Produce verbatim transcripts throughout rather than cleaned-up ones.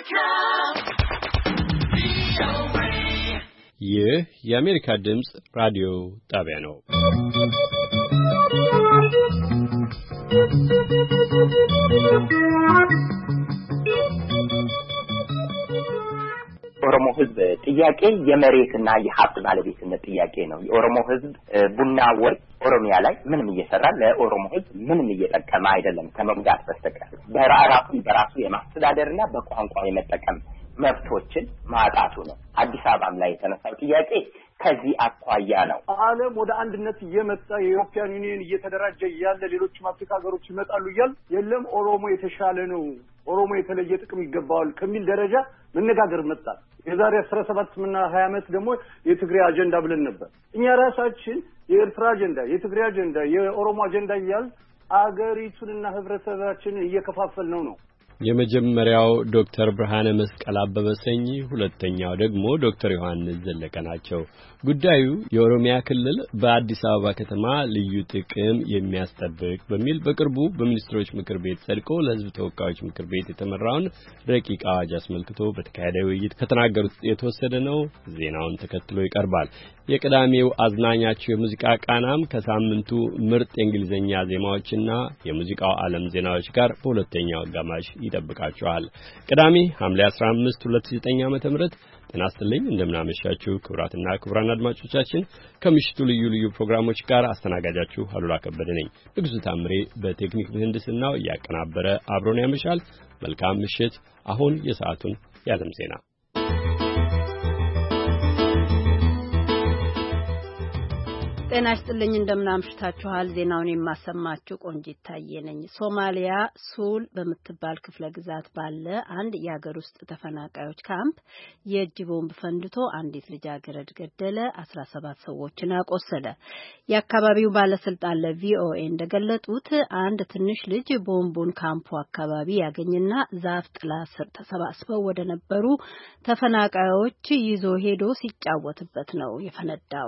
ይህ የአሜሪካ ድምጽ ራዲዮ ጣቢያ ነው። ኦሮሞ ህዝብ ጥያቄ የመሬትና የሀብት ባለቤትነት ጥያቄ ነው። የኦሮሞ ህዝብ ቡና ወርቅ ኦሮሚያ ላይ ምንም እየሰራ ለኦሮሞ ህዝብ ምንም እየጠቀመ አይደለም ከመጉዳት በስተቀር በራሱ በራሱ የማስተዳደርና በቋንቋ የመጠቀም መብቶችን ማጣቱ ነው። አዲስ አበባም ላይ የተነሳው ጥያቄ ከዚህ አኳያ ነው። ዓለም ወደ አንድነት እየመጣ የኢሮፒያን ዩኒየን እየተደራጀ ያለ ሌሎች አፍሪካ ሀገሮች ይመጣሉ ይላል። የለም ኦሮሞ የተሻለ ነው፣ ኦሮሞ የተለየ ጥቅም ይገባዋል ከሚል ደረጃ መነጋገር መጣ። የዛሬ አስራ ሰባት እና ሀያ ዓመት ደግሞ የትግሬ አጀንዳ ብለን ነበር። እኛ ራሳችን የኤርትራ አጀንዳ፣ የትግሬ አጀንዳ፣ የኦሮሞ አጀንዳ ይያል አገሪቱንና ህብረተሰባችንን እየከፋፈል ነው ነው የመጀመሪያው ዶክተር ብርሃነ መስቀል አበበ ሰኚ፣ ሁለተኛው ደግሞ ዶክተር ዮሐንስ ዘለቀ ናቸው። ጉዳዩ የኦሮሚያ ክልል በአዲስ አበባ ከተማ ልዩ ጥቅም የሚያስጠብቅ በሚል በቅርቡ በሚኒስትሮች ምክር ቤት ጸድቆ ለሕዝብ ተወካዮች ምክር ቤት የተመራውን ረቂቅ አዋጅ አስመልክቶ በተካሄደ ውይይት ከተናገሩት የተወሰደ ነው። ዜናውን ተከትሎ ይቀርባል። የቅዳሜው አዝናኛቸው የሙዚቃ ቃናም ከሳምንቱ ምርጥ የእንግሊዝኛ ዜማዎችና የሙዚቃው ዓለም ዜናዎች ጋር በሁለተኛው አጋማሽ ይጠብቃችኋል። ቅዳሜ ሐምሌ አስራ አምስት ሁለት ሺህ ዘጠኝ ዓመተ ምህረት ተናስተልኝ እንደምናመሻችሁ ክቡራትና ክቡራን አድማጮቻችን ከምሽቱ ልዩ ልዩ ፕሮግራሞች ጋር አስተናጋጃችሁ አሉላ ከበደ ነኝ። ንጉሱ ታምሬ በቴክኒክ ምህንድስናው ያቀናበረ አብሮን ያመሻል። መልካም ምሽት። አሁን የሰዓቱን የዓለም ዜና ጤና ይስጥልኝ እንደምናምሽታችኋል። ዜናውን የማሰማችሁ ቆንጂት ታዬ ነኝ። ሶማሊያ ሱል በምትባል ክፍለ ግዛት ባለ አንድ የሀገር ውስጥ ተፈናቃዮች ካምፕ የእጅ ቦምብ ፈንድቶ አንዲት ልጃገረድ ገደለ፣ አስራ ሰባት ሰዎችን አቆሰለ። የአካባቢው ባለስልጣን ለቪኦኤ እንደገለጡት አንድ ትንሽ ልጅ ቦምቡን ካምፑ አካባቢ ያገኝና ዛፍ ጥላ ስር ተሰባስበው ወደ ነበሩ ተፈናቃዮች ይዞ ሄዶ ሲጫወትበት ነው የፈነዳው።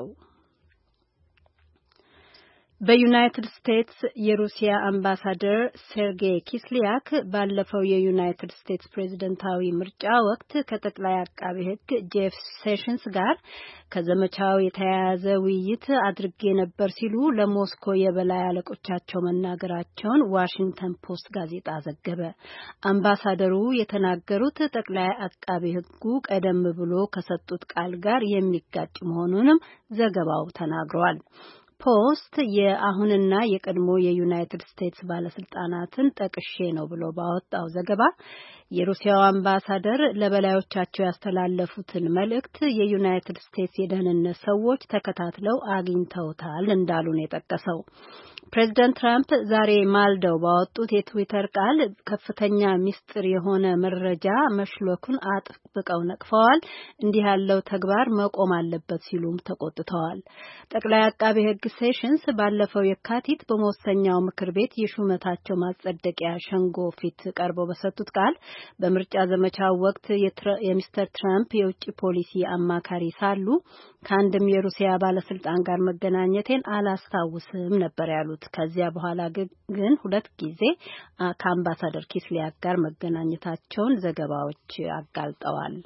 በዩናይትድ ስቴትስ የሩሲያ አምባሳደር ሴርጌይ ኪስሊያክ ባለፈው የዩናይትድ ስቴትስ ፕሬዝዳንታዊ ምርጫ ወቅት ከጠቅላይ አቃቤ ሕግ ጄፍ ሴሽንስ ጋር ከዘመቻው የተያያዘ ውይይት አድርጌ ነበር ሲሉ ለሞስኮ የበላይ አለቆቻቸው መናገራቸውን ዋሽንግተን ፖስት ጋዜጣ ዘገበ። አምባሳደሩ የተናገሩት ጠቅላይ አቃቤ ሕጉ ቀደም ብሎ ከሰጡት ቃል ጋር የሚጋጭ መሆኑንም ዘገባው ተናግሯል። ፖስት የአሁንና የቀድሞ የዩናይትድ ስቴትስ ባለስልጣናትን ጠቅሼ ነው ብሎ ባወጣው ዘገባ የሩሲያው አምባሳደር ለበላዮቻቸው ያስተላለፉትን መልእክት የዩናይትድ ስቴትስ የደህንነት ሰዎች ተከታትለው አግኝተውታል እንዳሉ ነው የጠቀሰው። ፕሬዚዳንት ትራምፕ ዛሬ ማልደው ባወጡት የትዊተር ቃል ከፍተኛ ሚስጥር የሆነ መረጃ መሽሎኩን አጥብቀው ነቅፈዋል። እንዲህ ያለው ተግባር መቆም አለበት ሲሉም ተቆጥተዋል። ጠቅላይ አቃቤ ሕግ ሴሽንስ ባለፈው የካቲት በመወሰኛው ምክር ቤት የሹመታቸው ማጸደቂያ ሸንጎ ፊት ቀርበው በሰጡት ቃል በምርጫ ዘመቻው ወቅት የሚስተር ትራምፕ የውጭ ፖሊሲ አማካሪ ሳሉ ከአንድም የሩሲያ ባለስልጣን ጋር መገናኘቴን አላስታውስም ነበር ያሉት። ከዚያ በኋላ ግን ሁለት ጊዜ ከአምባሳደር ኪስሊያክ ጋር መገናኘታቸውን ዘገባዎች አጋልጠዋል።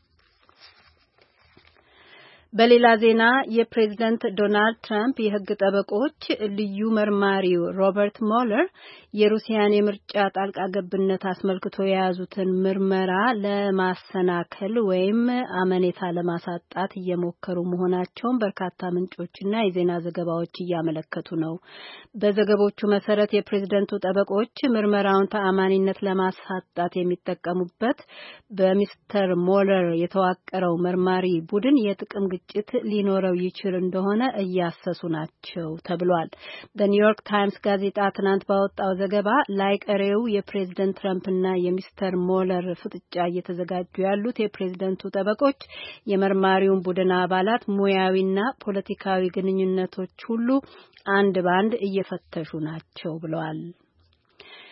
በሌላ ዜና የፕሬዝዳንት ዶናልድ ትራምፕ የሕግ ጠበቆች ልዩ መርማሪው ሮበርት ሞለር የሩሲያን የምርጫ ጣልቃ ገብነት አስመልክቶ የያዙትን ምርመራ ለማሰናከል ወይም አመኔታ ለማሳጣት እየሞከሩ መሆናቸውን በርካታ ምንጮችና የዜና ዘገባዎች እያመለከቱ ነው። በዘገቦቹ መሰረት የፕሬዝዳንቱ ጠበቆች ምርመራውን ተአማኒነት ለማሳጣት የሚጠቀሙበት በሚስተር ሞለር የተዋቀረው መርማሪ ቡድን የጥቅም ግጭት ሊኖረው ይችል እንደሆነ እያሰሱ ናቸው ተብሏል። በኒውዮርክ ታይምስ ጋዜጣ ትናንት ባወጣው ዘገባ ላይቀሬው የፕሬዝዳንት ትራምፕና የሚስተር ሞለር ፍጥጫ እየተዘጋጁ ያሉት የፕሬዝዳንቱ ጠበቆች የመርማሪውን ቡድን አባላት ሙያዊና ፖለቲካዊ ግንኙነቶች ሁሉ አንድ ባንድ እየፈተሹ ናቸው ብለዋል።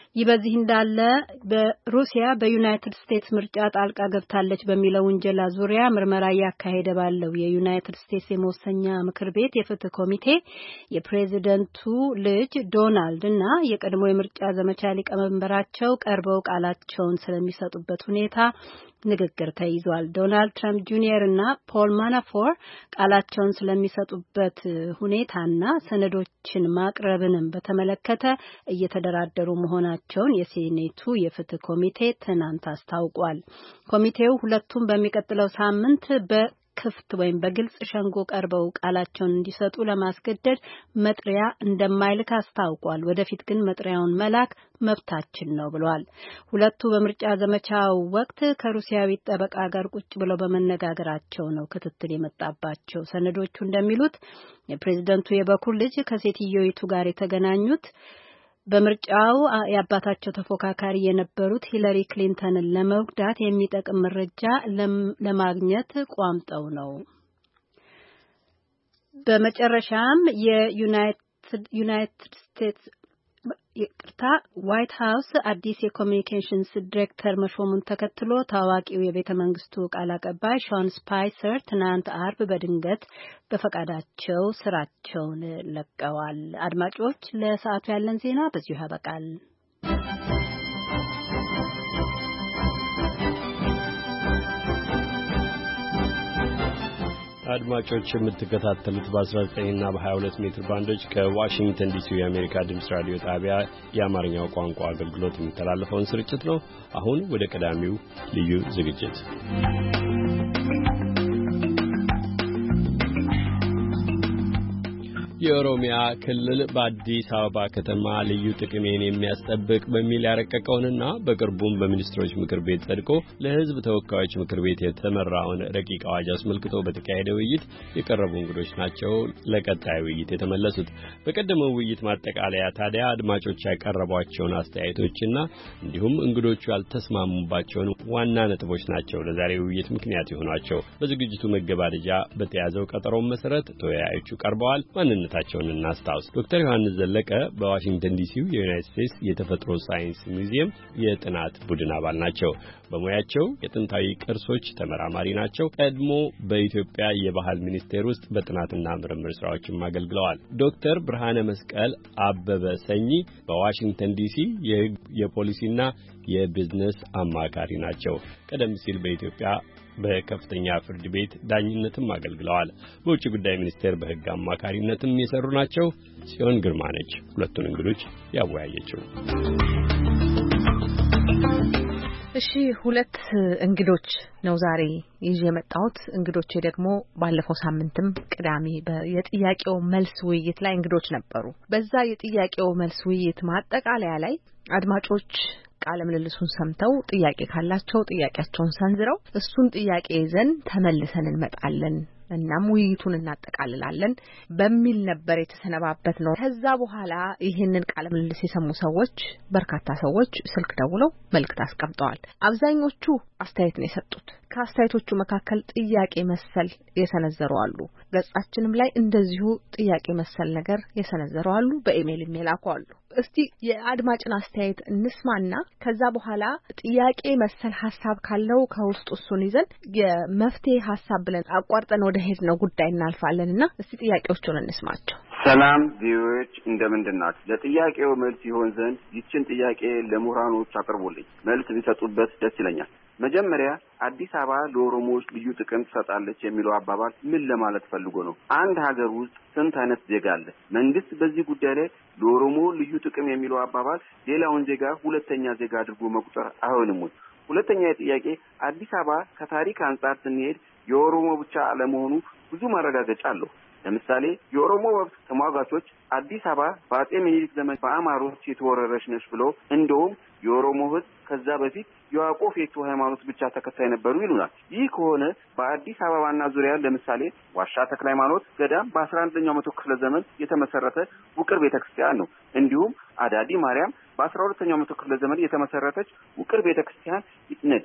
ይህ በዚህ እንዳለ በሩሲያ በዩናይትድ ስቴትስ ምርጫ ጣልቃ ገብታለች በሚለው ውንጀላ ዙሪያ ምርመራ እያካሄደ ባለው የዩናይትድ ስቴትስ የመወሰኛ ምክር ቤት የፍትህ ኮሚቴ የፕሬዝደንቱ ልጅ ዶናልድ እና የቀድሞ የምርጫ ዘመቻ ሊቀመንበራቸው ቀርበው ቃላቸውን ስለሚሰጡበት ሁኔታ ንግግር ተይዟል። ዶናልድ ትራምፕ ጁኒየር እና ፖል ማናፎር ቃላቸውን ስለሚሰጡበት ሁኔታና ሰነዶችን ማቅረብንም በተመለከተ እየተደራደሩ መሆናቸውን የሴኔቱ የፍትህ ኮሚቴ ትናንት አስታውቋል። ኮሚቴው ሁለቱም በሚቀጥለው ሳምንት በ ክፍት ወይም በግልጽ ሸንጎ ቀርበው ቃላቸውን እንዲሰጡ ለማስገደድ መጥሪያ እንደማይልክ አስታውቋል። ወደፊት ግን መጥሪያውን መላክ መብታችን ነው ብሏል። ሁለቱ በምርጫ ዘመቻው ወቅት ከሩሲያዊ ጠበቃ ጋር ቁጭ ብለው በመነጋገራቸው ነው ክትትል የመጣባቸው። ሰነዶቹ እንደሚሉት የፕሬዝደንቱ የበኩር ልጅ ከሴትዮይቱ ጋር የተገናኙት በምርጫው የአባታቸው ተፎካካሪ የነበሩት ሂለሪ ክሊንተንን ለመጉዳት የሚጠቅም መረጃ ለማግኘት ቋምጠው ነው። በመጨረሻም የዩናይትድ ዩናይትድ ስቴትስ ይቅርታ ዋይት ሀውስ አዲስ የኮሚኒኬሽንስ ዲሬክተር መሾሙን ተከትሎ ታዋቂው የቤተ መንግስቱ ቃል አቀባይ ሾን ስፓይሰር ትናንት አርብ በድንገት በፈቃዳቸው ስራቸውን ለቀዋል። አድማጮች፣ ለሰዓቱ ያለን ዜና በዚሁ ያበቃል። አድማጮች የምትከታተሉት በ19 እና በ22 ሜትር ባንዶች ከዋሽንግተን ዲሲ የአሜሪካ ድምጽ ራዲዮ ጣቢያ የአማርኛው ቋንቋ አገልግሎት የሚተላለፈውን ስርጭት ነው። አሁን ወደ ቀዳሚው ልዩ ዝግጅት የኦሮሚያ ክልል በአዲስ አበባ ከተማ ልዩ ጥቅሜን የሚያስጠብቅ በሚል ያረቀቀውንና በቅርቡም በሚኒስትሮች ምክር ቤት ጸድቆ ለሕዝብ ተወካዮች ምክር ቤት የተመራውን ረቂቅ አዋጅ አስመልክቶ በተካሄደ ውይይት የቀረቡ እንግዶች ናቸው ለቀጣይ ውይይት የተመለሱት። በቀደመው ውይይት ማጠቃለያ ታዲያ አድማጮች ያቀረቧቸውን አስተያየቶችና እንዲሁም እንግዶቹ ያልተስማሙባቸውን ዋና ነጥቦች ናቸው ለዛሬው ውይይት ምክንያት የሆኗቸው። በዝግጅቱ መገባደጃ በተያዘው ቀጠሮም መሰረት ተወያዮቹ ቀርበዋል። ማንነት ታቸውን እናስታውስ። ዶክተር ዮሐንስ ዘለቀ በዋሽንግተን ዲሲው የዩናይትድ ስቴትስ የተፈጥሮ ሳይንስ ሙዚየም የጥናት ቡድን አባል ናቸው። በሙያቸው የጥንታዊ ቅርሶች ተመራማሪ ናቸው። ቀድሞ በኢትዮጵያ የባህል ሚኒስቴር ውስጥ በጥናትና ምርምር ስራዎችም አገልግለዋል። ዶክተር ብርሃነ መስቀል አበበ ሰኚ በዋሽንግተን ዲሲ የሕግ የፖሊሲና የቢዝነስ አማካሪ ናቸው። ቀደም ሲል በኢትዮጵያ በከፍተኛ ፍርድ ቤት ዳኝነትም አገልግለዋል። በውጭ ጉዳይ ሚኒስቴር በሕግ አማካሪነትም የሰሩ ናቸው። ጽዮን ግርማ ነች ሁለቱን እንግዶች ያወያየችው። እሺ፣ ሁለት እንግዶች ነው ዛሬ ይዤ የመጣሁት። እንግዶቼ ደግሞ ባለፈው ሳምንትም ቅዳሜ የጥያቄው መልስ ውይይት ላይ እንግዶች ነበሩ። በዛ የጥያቄው መልስ ውይይት ማጠቃለያ ላይ አድማጮች ቃለ ምልልሱን ሰምተው ጥያቄ ካላቸው ጥያቄያቸውን ሰንዝረው እሱን ጥያቄ ይዘን ተመልሰን እንመጣለን እናም ውይይቱን እናጠቃልላለን በሚል ነበር የተሰነባበት ነው። ከዛ በኋላ ይሄንን ቃለ ምልልስ የሰሙ ሰዎች በርካታ ሰዎች ስልክ ደውለው መልእክት አስቀምጠዋል። አብዛኞቹ አስተያየት ነው የሰጡት። ከአስተያየቶቹ መካከል ጥያቄ መሰል የሰነዘሩ አሉ። ገጻችንም ላይ እንደዚሁ ጥያቄ መሰል ነገር የሰነዘሩ አሉ። በኢሜል የሚላኩ አሉ። እስቲ የአድማጭን አስተያየት እንስማና ከዛ በኋላ ጥያቄ መሰል ሐሳብ ካለው ከውስጥ እሱን ይዘን የመፍትሄ ሐሳብ ብለን አቋርጠን ወደ ሄድ ነው ጉዳይ እናልፋለንና እስቲ ጥያቄዎቹን እንስማቸው። ሰላም ቪኦኤዎች እንደምንድናችሁ? ለጥያቄው መልስ ይሆን ዘንድ ይችን ጥያቄ ለምሁራኖች አቅርቡልኝ። መልስ ቢሰጡበት ደስ ይለኛል። መጀመሪያ አዲስ አበባ ለኦሮሞዎች ልዩ ጥቅም ትሰጣለች የሚለው አባባል ምን ለማለት ፈልጎ ነው? አንድ ሀገር ውስጥ ስንት አይነት ዜጋ አለ? መንግስት በዚህ ጉዳይ ላይ ለኦሮሞ ልዩ ጥቅም የሚለው አባባል ሌላውን ዜጋ ሁለተኛ ዜጋ አድርጎ መቁጠር አይሆንም ወይ? ሁለተኛ ጥያቄ አዲስ አበባ ከታሪክ አንጻር ስንሄድ የኦሮሞ ብቻ አለመሆኑ ብዙ ማረጋገጫ አለው። ለምሳሌ የኦሮሞ መብት ተሟጋቾች አዲስ አበባ በአጼ ምኒልክ ዘመን በአማሮች የተወረረች ነች ብሎ እንደውም የኦሮሞ ሕዝብ ከዛ በፊት የዋቆ ፌቱ ሃይማኖት ብቻ ተከታይ ነበሩ ይሉናል። ይህ ከሆነ በአዲስ አበባና ዙሪያ ለምሳሌ ዋሻ ተክለ ሃይማኖት ገዳም በአስራ አንደኛው መቶ ክፍለ ዘመን የተመሰረተ ውቅር ቤተክርስቲያን ነው። እንዲሁም አዳዲ ማርያም በአስራ ሁለተኛው መቶ ክፍለ ዘመን የተመሰረተች ውቅር ቤተክርስቲያን ነች። የታ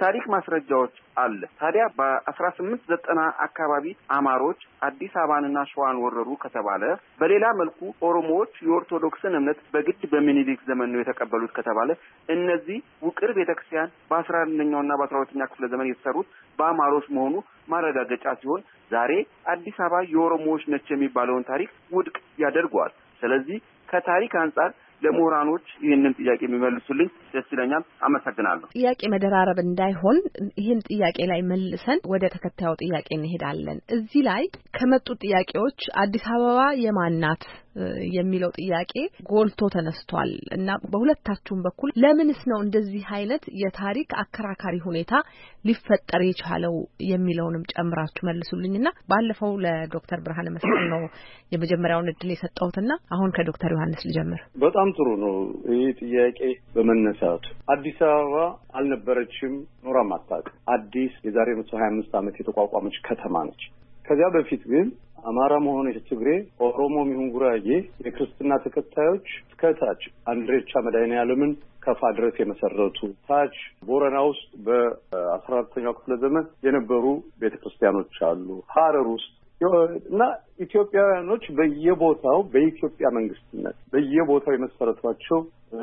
የታሪክ ማስረጃዎች አለ። ታዲያ በ1890 አካባቢ አማሮች አዲስ አበባንና ሸዋን ወረሩ ከተባለ በሌላ መልኩ ኦሮሞዎች የኦርቶዶክስን እምነት በግድ በሚኒሊክ ዘመን ነው የተቀበሉት ከተባለ እነዚህ ውቅር ቤተክርስቲያን በአስራ አንደኛውና በአስራ ሁለተኛ ክፍለ ዘመን የተሰሩት በአማሮች መሆኑ ማረጋገጫ ሲሆን ዛሬ አዲስ አበባ የኦሮሞዎች ነች የሚባለውን ታሪክ ውድቅ ያደርገዋል። ስለዚህ ከታሪክ አንጻር ለምሁራኖች ይህንን ጥያቄ የሚመልሱልኝ ደስ ይለኛል። አመሰግናለሁ። ጥያቄ መደራረብ እንዳይሆን ይህን ጥያቄ ላይ መልሰን ወደ ተከታዩ ጥያቄ እንሄዳለን። እዚህ ላይ ከመጡ ጥያቄዎች አዲስ አበባ የማን ናት የሚለው ጥያቄ ጎልቶ ተነስቷል እና በሁለታችሁም በኩል ለምንስ ነው እንደዚህ አይነት የታሪክ አከራካሪ ሁኔታ ሊፈጠር የቻለው የሚለውንም ጨምራችሁ መልሱልኝና ባለፈው ለዶክተር ብርሃነ መስቀል ነው የመጀመሪያውን እድል የሰጠሁትና አሁን ከዶክተር ዮሐንስ ልጀምር። በጣም ጥሩ ነው ይህ ጥያቄ በመነሳቱ። አዲስ አበባ አልነበረችም፣ ኖራም አታውቅም። አዲስ የዛሬ መቶ ሀያ አምስት ዓመት የተቋቋመች ከተማ ነች። ከዚያ በፊት ግን አማራም ሆነ ትግሬ፣ ኦሮሞም ይሁን ጉራጌ የክርስትና ተከታዮች እስከታች አንድሬቻ መድኃኔዓለምን ከፋ ድረስ የመሰረቱ ታች ቦረና ውስጥ በአስራ አራተኛው ክፍለ ዘመን የነበሩ ቤተክርስቲያኖች አሉ። ሐረር ውስጥ እና ኢትዮጵያውያኖች በየቦታው በኢትዮጵያ መንግስትነት በየቦታው የመሰረቷቸው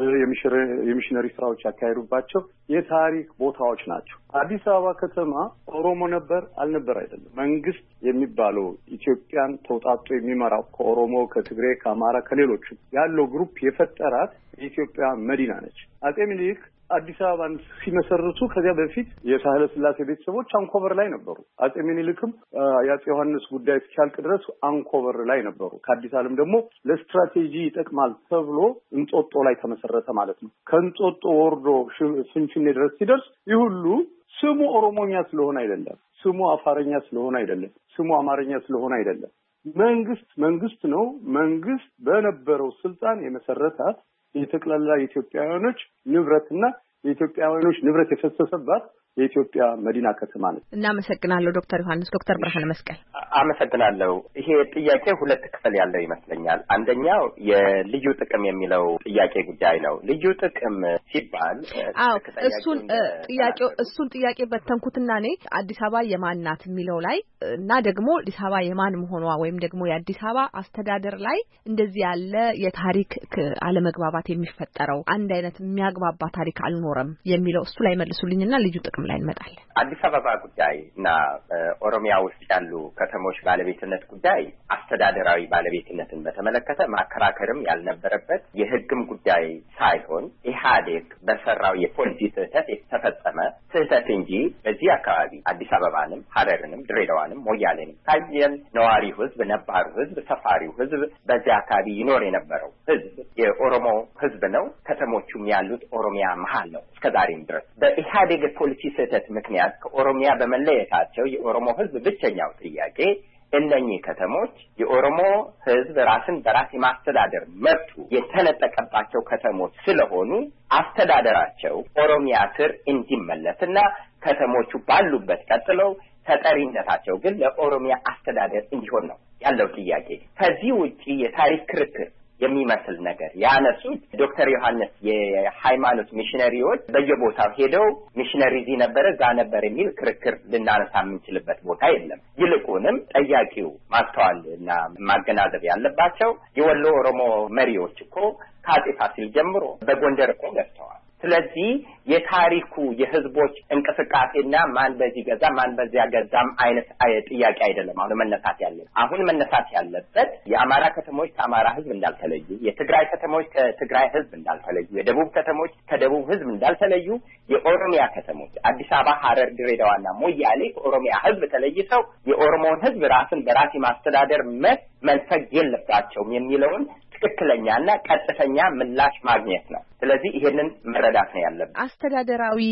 የሚሽነሪ ስራዎች ያካሄዱባቸው የታሪክ ቦታዎች ናቸው። አዲስ አበባ ከተማ ኦሮሞ ነበር አልነበር አይደለም። መንግስት የሚባለው ኢትዮጵያን ተውጣጦ የሚመራው ከኦሮሞ፣ ከትግሬ፣ ከአማራ ከሌሎችም ያለው ግሩፕ የፈጠራት የኢትዮጵያ መዲና ነች። አጼ ምኒልክ አዲስ አበባን ሲመሰርቱ ከዚያ በፊት የሳህለ ስላሴ ቤተሰቦች አንኮበር ላይ ነበሩ። አጼ ምኒልክም የአጼ ዮሐንስ ጉዳይ እስኪያልቅ ድረስ አንኮበር ላይ ነበሩ። ከአዲስ ዓለም ደግሞ ለስትራቴጂ ይጠቅማል ተብሎ እንጦጦ ላይ ተመሰረተ ማለት ነው። ከእንጦጦ ወርዶ ፍንፍኔ ድረስ ሲደርስ ይህ ሁሉ ስሙ ኦሮሞኛ ስለሆነ አይደለም፣ ስሙ አፋረኛ ስለሆነ አይደለም፣ ስሙ አማርኛ ስለሆነ አይደለም። መንግስት መንግስት ነው። መንግስት በነበረው ስልጣን የመሰረታት የጠቅላላ ኢትዮጵያውያኖች ንብረትና የኢትዮጵያውያኖች ንብረት የፈሰሰባት የኢትዮጵያ መዲና ከተማ ነች። እናመሰግናለሁ ዶክተር ዮሐንስ። ዶክተር ብርሃነ መስቀል አመሰግናለሁ። ይሄ ጥያቄ ሁለት ክፍል ያለው ይመስለኛል። አንደኛው የልዩ ጥቅም የሚለው ጥያቄ ጉዳይ ነው። ልዩ ጥቅም ሲባል አዎ እሱን ጥያቄው እሱን ጥያቄ በተንኩትና እኔ አዲስ አበባ የማን ናት የሚለው ላይ እና ደግሞ አዲስ አበባ የማን መሆኗ ወይም ደግሞ የአዲስ አበባ አስተዳደር ላይ እንደዚህ ያለ የታሪክ አለመግባባት የሚፈጠረው አንድ አይነት የሚያግባባ ታሪክ አልኖረም የሚለው እሱ ላይ መልሱልኝና ልዩ ጥቅም ላይ እንመጣለን። አዲስ አበባ ጉዳይ እና ኦሮሚያ ውስጥ ያሉ ከተሞች ባለቤትነት ጉዳይ አስተዳደራዊ ባለቤትነትን በተመለከተ ማከራከርም ያልነበረበት የሕግም ጉዳይ ሳይሆን ኢህአዴግ በሰራው የፖሊሲ ስህተት የተፈጸመ ስህተት እንጂ በዚህ አካባቢ አዲስ አበባንም፣ ሐረርንም፣ ድሬዳዋንም፣ ሞያሌንም ታየን ነዋሪ ሕዝብ፣ ነባሩ ሕዝብ፣ ሰፋሪው ሕዝብ በዚህ አካባቢ ይኖር የነበረው ሕዝብ የኦሮሞ ሕዝብ ነው። ከተሞቹም ያሉት ኦሮሚያ መሀል ነው እስከዛሬም ድረስ በኢህአዴግ ፖሊሲ ስህተት ምክንያት ከኦሮሚያ በመለየታቸው የኦሮሞ ህዝብ ብቸኛው ጥያቄ እነኚህ ከተሞች የኦሮሞ ህዝብ ራስን በራስ የማስተዳደር መብቱ የተነጠቀባቸው ከተሞች ስለሆኑ አስተዳደራቸው ኦሮሚያ ስር እንዲመለስና ከተሞቹ ባሉበት ቀጥለው ተጠሪነታቸው ግን ለኦሮሚያ አስተዳደር እንዲሆን ነው ያለው ጥያቄ። ከዚህ ውጪ የታሪክ ክርክር የሚመስል ነገር ያነሱት ዶክተር ዮሐንስ የሃይማኖት ሚሽነሪዎች በየቦታው ሄደው ሚሽነሪ እዚህ ነበር እዛ ነበር የሚል ክርክር ልናነሳ የምንችልበት ቦታ የለም። ይልቁንም ጠያቂው ማስተዋልና ማገናዘብ ያለባቸው የወሎ ኦሮሞ መሪዎች እኮ ከአጼ ፋሲል ጀምሮ በጎንደር እኮ ገብተዋል። ስለዚህ የታሪኩ የህዝቦች እንቅስቃሴና ማን በዚህ ገዛ ማን በዚያ ገዛም አይነት ጥያቄ አይደለም አሁን መነሳት ያለበት። አሁን መነሳት ያለበት የአማራ ከተሞች ከአማራ ህዝብ እንዳልተለዩ፣ የትግራይ ከተሞች ከትግራይ ህዝብ እንዳልተለዩ፣ የደቡብ ከተሞች ከደቡብ ህዝብ እንዳልተለዩ፣ የኦሮሚያ ከተሞች አዲስ አበባ፣ ሐረር፣ ድሬዳዋና ሞያሌ ከኦሮሚያ ህዝብ ተለይተው የኦሮሞን ህዝብ ራስን በራስ ማስተዳደር መብት መንፈግ የለባቸውም የሚለውን ትክክለኛና ቀጥተኛ ምላሽ ማግኘት ነው። ስለዚህ ይሄንን መረዳት ነው ያለብን። አስተዳደራዊ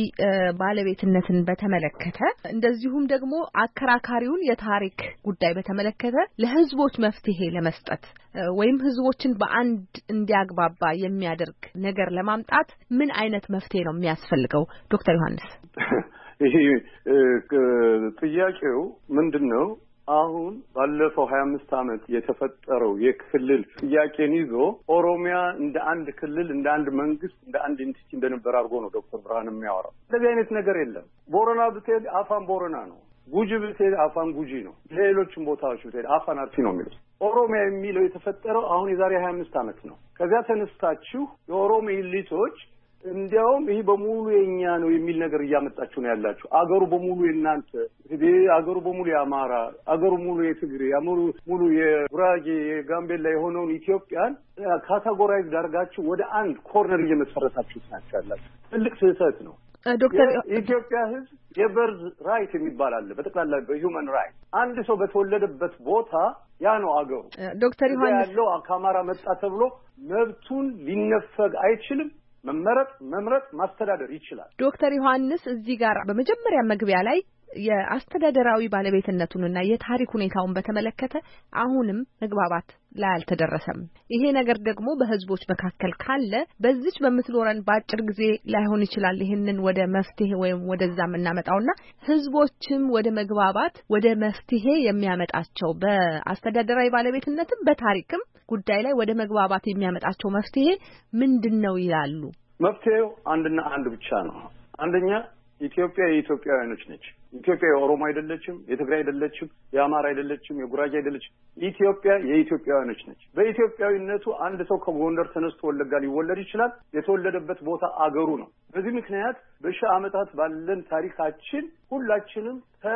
ባለቤትነትን በተመለከተ እንደዚሁም ደግሞ አከራካሪውን የታሪክ ጉዳይ በተመለከተ ለህዝቦች መፍትሄ ለመስጠት ወይም ህዝቦችን በአንድ እንዲያግባባ የሚያደርግ ነገር ለማምጣት ምን አይነት መፍትሄ ነው የሚያስፈልገው? ዶክተር ዮሐንስ ይሄ ጥያቄው ምንድነው? አሁን ባለፈው ሀያ አምስት ዓመት የተፈጠረው የክልል ጥያቄን ይዞ ኦሮሚያ እንደ አንድ ክልል እንደ አንድ መንግስት እንደ አንድ ኢንቲቲ እንደነበር አድርጎ ነው ዶክተር ብርሃን የሚያወራው። እንደዚህ አይነት ነገር የለም። ቦረና ብትሄድ አፋን ቦረና ነው፣ ጉጂ ብትሄድ አፋን ጉጂ ነው፣ ሌሎችም ቦታዎች ብትሄድ አፋን አርሲ ነው የሚሉት። ኦሮሚያ የሚለው የተፈጠረው አሁን የዛሬ ሀያ አምስት ዓመት ነው። ከዚያ ተነስታችሁ የኦሮሞ ኢሊቶች እንዲያውም ይሄ በሙሉ የኛ ነው የሚል ነገር እያመጣችሁ ነው ያላችሁ። አገሩ በሙሉ የናንተ፣ አገሩ በሙሉ የአማራ፣ አገሩ ሙሉ የትግሬ፣ አገሩ ሙሉ የጉራጌ፣ የጋምቤላ የሆነውን ኢትዮጵያን ካታጎራይዝ ዳርጋችሁ ወደ አንድ ኮርነር እየመሰረታችሁ ታቻላችሁ። ትልቅ ስህተት ነው። ዶክተር ኢትዮጵያ ህዝብ የበርዝ ራይት የሚባል አለ። በጠቅላላ በሂውማን ራይት አንድ ሰው በተወለደበት ቦታ ያ ነው አገሩ። ዶክተር ዮሐንስ ያለው ከአማራ መጣ ተብሎ መብቱን ሊነፈግ አይችልም። መመረጥ፣ መምረጥ፣ ማስተዳደር ይችላል። ዶክተር ዮሐንስ እዚህ ጋር በመጀመሪያ መግቢያ ላይ የአስተዳደራዊ ባለቤትነቱንና የታሪክ ሁኔታውን በተመለከተ አሁንም መግባባት ላይ አልተደረሰም። ይሄ ነገር ደግሞ በህዝቦች መካከል ካለ በዚች በምትኖረን በአጭር ጊዜ ላይሆን ይችላል ይሄንን ወደ መፍትሄ ወይም ወደዛ እናመጣውና ህዝቦችም ወደ መግባባት ወደ መፍትሄ የሚያመጣቸው በአስተዳደራዊ ባለቤትነትም በታሪክም ጉዳይ ላይ ወደ መግባባት የሚያመጣቸው መፍትሄ ምንድነው ይላሉ? መፍትሄው አንድና አንድ ብቻ ነው። አንደኛ ኢትዮጵያ የኢትዮጵያውያኖች ነች። ኢትዮጵያ የኦሮሞ አይደለችም፣ የትግራይ አይደለችም፣ የአማራ አይደለችም፣ የጉራጌ አይደለችም። ኢትዮጵያ የኢትዮጵያውያኖች ነች። በኢትዮጵያዊነቱ አንድ ሰው ከጎንደር ተነስቶ ወለጋ ሊወለድ ይችላል። የተወለደበት ቦታ አገሩ ነው። በዚህ ምክንያት በሺህ ዓመታት ባለን ታሪካችን ሁላችንም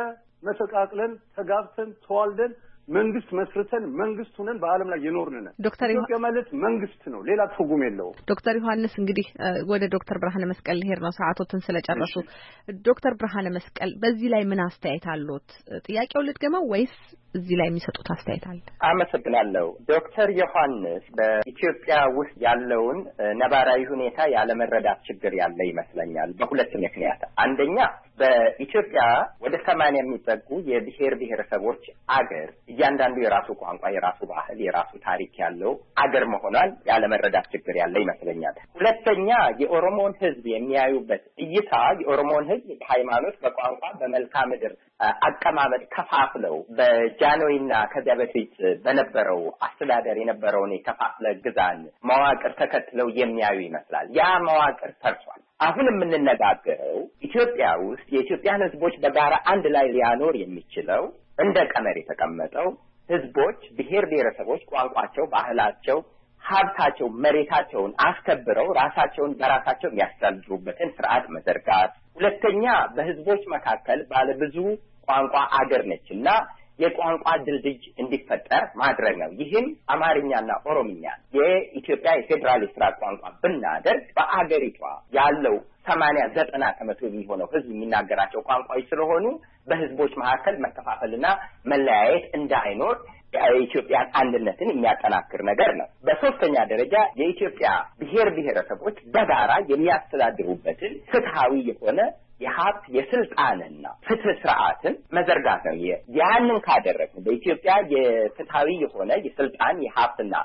ተመሰቃቅለን ተጋብተን ተዋልደን መንግስት መስርተን መንግስት ሆነን በአለም ላይ የኖርን ነን። ዶክተር ኢትዮጵያ ማለት መንግስት ነው፣ ሌላ ትርጉም የለውም። ዶክተር ዮሐንስ እንግዲህ ወደ ዶክተር ብርሃነ መስቀል ሄር ነው ሰዓቶትን ስለጨረሱ። ዶክተር ብርሃነ መስቀል በዚህ ላይ ምን አስተያየት አሉት? ጥያቄው ልድገመው ወይስ እዚህ ላይ የሚሰጡት አስተያየት አለ? አመሰግናለሁ። ዶክተር ዮሐንስ በኢትዮጵያ ውስጥ ያለውን ነባራዊ ሁኔታ ያለመረዳት ችግር ያለ ይመስለኛል በሁለት ምክንያት። አንደኛ በኢትዮጵያ ወደ ሰማንያ የሚጠጉ የብሔር ብሔረሰቦች አገር እያንዳንዱ የራሱ ቋንቋ፣ የራሱ ባህል፣ የራሱ ታሪክ ያለው አገር መሆኗን ያለመረዳት ችግር ያለ ይመስለኛል። ሁለተኛ የኦሮሞን ሕዝብ የሚያዩበት እይታ የኦሮሞን ሕዝብ በሃይማኖት፣ በቋንቋ፣ በመልክዓ ምድር አቀማመጥ ከፋፍለው በጃንሆይና ከዚያ በፊት በነበረው አስተዳደር የነበረውን የከፋፍለ ግዛን መዋቅር ተከትለው የሚያዩ ይመስላል። ያ መዋቅር ፈርሷል። አሁን የምንነጋገረው ኢትዮጵያ ውስጥ የኢትዮጵያን ህዝቦች በጋራ አንድ ላይ ሊያኖር የሚችለው እንደ ቀመር የተቀመጠው ህዝቦች፣ ብሔር ብሔረሰቦች ቋንቋቸው፣ ባህላቸው፣ ሀብታቸው፣ መሬታቸውን አስከብረው ራሳቸውን በራሳቸው የሚያስተዳድሩበትን ስርዓት መዘርጋት። ሁለተኛ በህዝቦች መካከል ባለብዙ ቋንቋ አገር ነችና የቋንቋ ድልድይ እንዲፈጠር ማድረግ ነው። ይህም አማርኛና ኦሮምኛ የኢትዮጵያ የፌዴራል ስራ ቋንቋ ብናደርግ በአገሪቷ ያለው ሰማንያ ዘጠና ከመቶ የሚሆነው ህዝብ የሚናገራቸው ቋንቋዎች ስለሆኑ በህዝቦች መካከል መከፋፈልና መለያየት እንዳይኖር የኢትዮጵያን አንድነትን የሚያጠናክር ነገር ነው። በሶስተኛ ደረጃ የኢትዮጵያ ብሔር ብሔረሰቦች በጋራ የሚያስተዳድሩበትን ፍትሃዊ የሆነ የሀብት የስልጣንና ፍትህ ስርዓትን መዘርጋት ነው። ያንን ካደረግን በኢትዮጵያ የፍትሃዊ የሆነ የስልጣን የሀብትና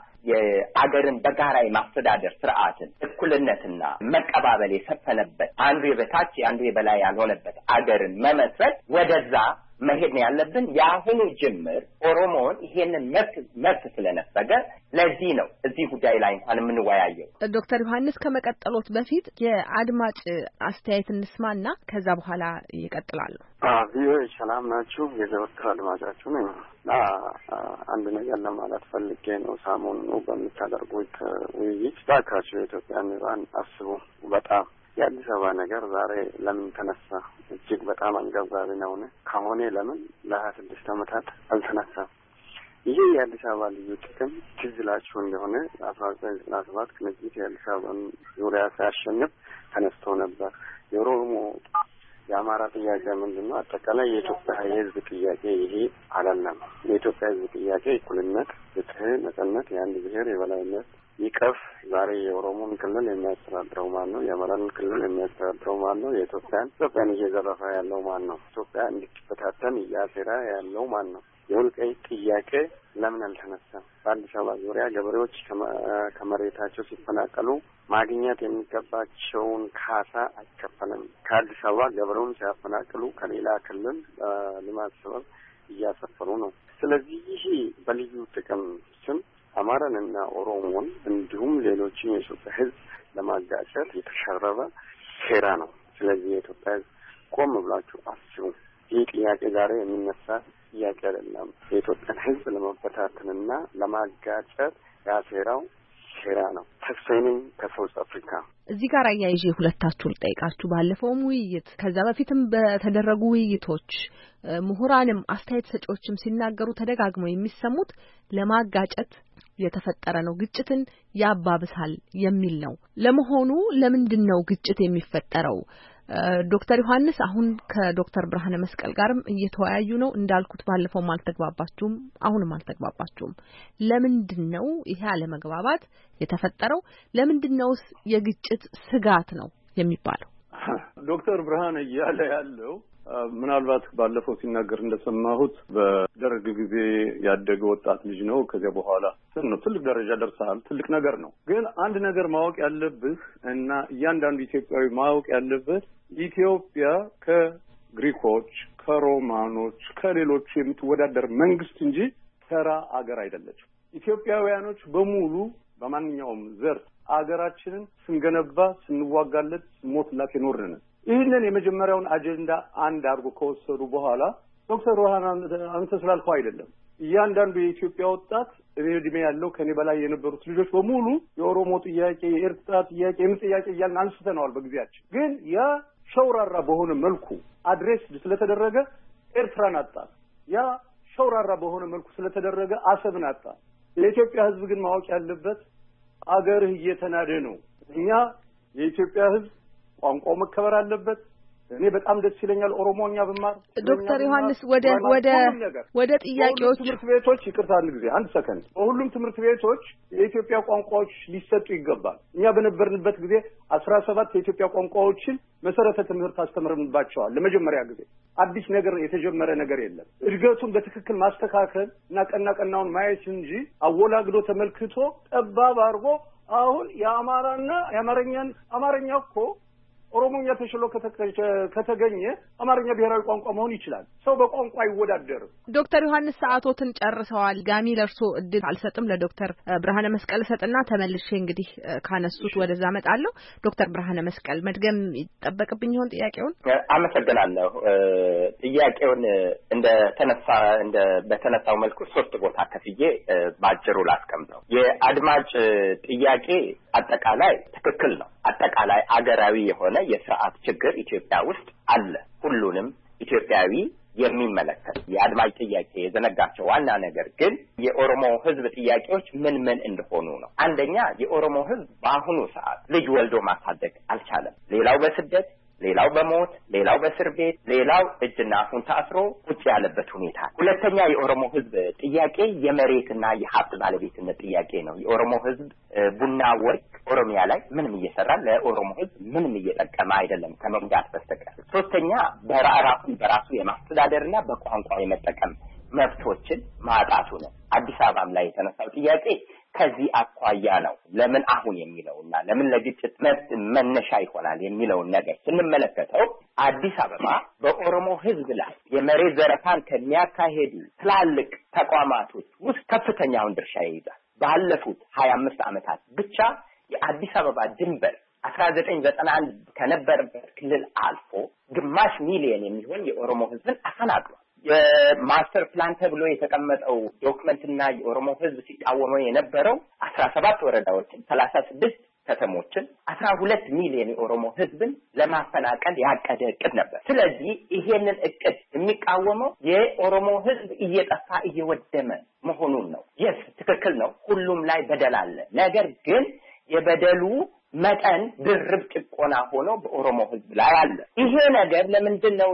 የአገርን በጋራ የማስተዳደር ስርዓትን እኩልነትና መቀባበል የሰፈነበት አንዱ የበታች አንዱ የበላይ ያልሆነበት አገርን መመስረት ወደዛ መሄድ ነው ያለብን። የአሁኑ ጅምር ኦሮሞን ይሄንን መብት መብት ስለነፈገ ለዚህ ነው እዚህ ጉዳይ ላይ እንኳን የምንወያየው። ዶክተር ዮሐንስ ከመቀጠሎት በፊት የአድማጭ አስተያየት እንስማና ከዛ በኋላ ይቀጥላሉ። አዎ ሰላም ናችሁ? የዘወትር አድማጫችሁ ነኝ። አንድ ነገር ለማለት ፈልጌ ነው። ሰሞኑን በምታደርጉት ውይይት ባካችሁ የኢትዮጵያ ምሁራን አስቡ። በጣም የአዲስ አበባ ነገር ዛሬ ለምን ተነሳ? እጅግ በጣም አንገብጋቢ ነው። ከሆነ ለምን ለሀያ ስድስት ዓመታት አልተነሳም? ይሄ የአዲስ አበባ ልዩ ጥቅም ትዝ ይላችሁ እንደሆነ አስራ ዘጠኝ ዘጠና ሰባት ቅንጅት የአዲስ አበባን ዙሪያ ሲያሸንፍ ተነስቶ ነበር። የኦሮሞ የአማራ ጥያቄ ምንድነው? አጠቃላይ የኢትዮጵያ የህዝብ ጥያቄ ይሄ አይደለም። የኢትዮጵያ ህዝብ ጥያቄ እኩልነት፣ ፍትህ፣ ነጻነት፣ የአንድ ብሔር የበላይነት ይቀፍ። ዛሬ የኦሮሞን ክልል የሚያስተዳድረው ማን ነው? የአማራን ክልል የሚያስተዳድረው ማን ነው? የኢትዮጵያን ኢትዮጵያን እየዘረፈ ያለው ማን ነው? ኢትዮጵያ እንድትበታተን እያሴራ ያለው ማን ነው? የወልቃይት ጥያቄ ለምን አልተነሳም? በአዲስ አበባ ዙሪያ ገበሬዎች ከመሬታቸው ሲፈናቀሉ ማግኘት የሚገባቸውን ካሳ አይከፈልም። ከአዲስ አበባ ገበሬውን ሲያፈናቅሉ ከሌላ ክልል ልማት ሰበብ እያሰፈሩ ነው። ስለዚህ ይሄ በልዩ ጥቅም ስም አማራንና ኦሮሞን እንዲሁም ሌሎችን የኢትዮጵያ ሕዝብ ለማጋጨት የተሸረበ ሴራ ነው። ስለዚህ የኢትዮጵያ ሕዝብ ቆም ብላችሁ አስቡ። ይህ ጥያቄ ዛሬ የሚነሳ ጥያቄ አይደለም። የኢትዮጵያን ሕዝብ ለመበታተንና ለማጋጨት ያሴራው ሴራ ነው። ተስፋዬ ነኝ ከሳውዝ አፍሪካ። እዚህ ጋር አያይዤ ሁለታችሁ ልጠይቃችሁ። ባለፈውም ውይይት ከዛ በፊትም በተደረጉ ውይይቶች ምሁራንም አስተያየት ሰጪዎችም ሲናገሩ ተደጋግመው የሚሰሙት ለማጋጨት የተፈጠረ ነው፣ ግጭትን ያባብሳል የሚል ነው። ለመሆኑ ለምንድን ነው ግጭት የሚፈጠረው? ዶክተር ዮሐንስ አሁን ከዶክተር ብርሃነ መስቀል ጋርም እየተወያዩ ነው። እንዳልኩት ባለፈውም አልተግባባችሁም፣ አሁንም አልተግባባችሁም። ለምንድን ነው ይሄ አለመግባባት የተፈጠረው? ለምንድን ነውስ የግጭት ስጋት ነው የሚባለው? ዶክተር ብርሃነ እያለ ያለው ምናልባት ባለፈው ሲናገር እንደሰማሁት በደርግ ጊዜ ያደገ ወጣት ልጅ ነው። ከዚያ በኋላ ነው ትልቅ ደረጃ ደርሰሃል። ትልቅ ነገር ነው። ግን አንድ ነገር ማወቅ ያለብህ እና እያንዳንዱ ኢትዮጵያዊ ማወቅ ያለበት ኢትዮጵያ ከግሪኮች፣ ከሮማኖች፣ ከሌሎች የምትወዳደር መንግስት እንጂ ተራ አገር አይደለችም። ኢትዮጵያውያኖች በሙሉ በማንኛውም ዘርፍ አገራችንን ስንገነባ ስንዋጋለት ሞትላት የኖርን ነን። ይህንን የመጀመሪያውን አጀንዳ አንድ አድርጎ ከወሰዱ በኋላ ዶክተር ሮሃና አንተ ስላልከው አይደለም እያንዳንዱ የኢትዮጵያ ወጣት እድሜ ያለው ከኔ በላይ የነበሩት ልጆች በሙሉ የኦሮሞ ጥያቄ፣ የኤርትራ ጥያቄ፣ የምን ጥያቄ እያልን አንስተነዋል በጊዜያችን። ግን ያ ሸውራራ በሆነ መልኩ አድሬስ ስለተደረገ ኤርትራን አጣን። ያ ሸውራራ በሆነ መልኩ ስለተደረገ አሰብን አጣን። የኢትዮጵያ ሕዝብ ግን ማወቅ ያለበት አገርህ እየተናደ ነው። እኛ የኢትዮጵያ ሕዝብ ቋንቋው መከበር አለበት። እኔ በጣም ደስ ይለኛል ኦሮሞኛ ብማር። ዶክተር ዮሐንስ ወደ ወደ ወደ ጥያቄዎች ትምህርት ቤቶች ይቅርታ አንድ ጊዜ አንድ ሰከንድ በሁሉም ትምህርት ቤቶች የኢትዮጵያ ቋንቋዎች ሊሰጡ ይገባል። እኛ በነበርንበት ጊዜ አስራ ሰባት የኢትዮጵያ ቋንቋዎችን መሰረተ ትምህርት አስተምረንባቸዋል። ለመጀመሪያ ጊዜ አዲስ ነገር የተጀመረ ነገር የለም። እድገቱን በትክክል ማስተካከል እና ቀና ቀናውን ማየት እንጂ አወላግዶ ተመልክቶ ጠባብ አድርጎ አሁን የአማራና የአማርኛን አማርኛ እኮ ኦሮሞኛ ተሽሎ ከተገኘ አማርኛ ብሔራዊ ቋንቋ መሆን ይችላል። ሰው በቋንቋ አይወዳደርም። ዶክተር ዮሐንስ ሰዓቶትን ጨርሰዋል። ጋሚ ለርሶ እድል አልሰጥም። ለዶክተር ብርሃነ መስቀል ሰጥና ተመልሼ እንግዲህ ካነሱት ወደዛ መጣለሁ። ዶክተር ብርሃነ መስቀል መድገም ይጠበቅብኝ ይሆን ጥያቄውን? አመሰግናለሁ። ጥያቄውን እንደ ተነሳ እንደ በተነሳው መልኩ ሶስት ቦታ ከፍዬ ባጭሩ ላስቀምጠው። የአድማጭ ጥያቄ አጠቃላይ ትክክል ነው። አጠቃላይ አገራዊ የሆነ የስርዓት ችግር ኢትዮጵያ ውስጥ አለ። ሁሉንም ኢትዮጵያዊ የሚመለከት የአድማጭ ጥያቄ የዘነጋቸው ዋና ነገር ግን የኦሮሞ ሕዝብ ጥያቄዎች ምን ምን እንደሆኑ ነው። አንደኛ የኦሮሞ ሕዝብ በአሁኑ ሰዓት ልጅ ወልዶ ማሳደግ አልቻለም። ሌላው በስደት፣ ሌላው በሞት፣ ሌላው በእስር ቤት፣ ሌላው እጅና አፉን ታስሮ ቁጭ ያለበት ሁኔታ። ሁለተኛ የኦሮሞ ሕዝብ ጥያቄ የመሬትና የሀብት ባለቤትነት ጥያቄ ነው። የኦሮሞ ሕዝብ ቡና ወርቅ ኦሮሚያ ላይ ምንም እየሰራ ለኦሮሞ ሕዝብ ምንም እየጠቀመ አይደለም ከመንጋት በስተቀር። ሶስተኛ በራራፉን በራሱ የማስተዳደርና በቋንቋ የመጠቀም መብቶችን ማጣቱ ነው። አዲስ አበባም ላይ የተነሳው ጥያቄ ከዚህ አኳያ ነው። ለምን አሁን የሚለውና ለምን ለግጭት መነሻ ይሆናል የሚለውን ነገር ስንመለከተው አዲስ አበባ በኦሮሞ ሕዝብ ላይ የመሬት ዘረፋን ከሚያካሄዱ ትላልቅ ተቋማቶች ውስጥ ከፍተኛውን ድርሻ ይይዛል። ባለፉት ሀያ አምስት ዓመታት ብቻ የአዲስ አበባ ድንበር አስራ ዘጠኝ ዘጠና አንድ ከነበረበት ክልል አልፎ ግማሽ ሚሊዮን የሚሆን የኦሮሞ ሕዝብን አፈናቅሏል። የማስተር ፕላን ተብሎ የተቀመጠው ዶክመንትና የኦሮሞ ሕዝብ ሲቃወመው የነበረው አስራ ሰባት ወረዳዎችን፣ ሰላሳ ስድስት ከተሞችን፣ አስራ ሁለት ሚሊዮን የኦሮሞ ሕዝብን ለማፈናቀል ያቀደ እቅድ ነበር። ስለዚህ ይሄንን እቅድ የሚቃወመው የኦሮሞ ሕዝብ እየጠፋ እየወደመ መሆኑን ነው። የስ ትክክል ነው። ሁሉም ላይ በደል አለ። ነገር ግን የበደሉ መጠን ድርብ ጭቆና ሆኖ በኦሮሞ ሕዝብ ላይ አለ። ይሄ ነገር ለምንድን ነው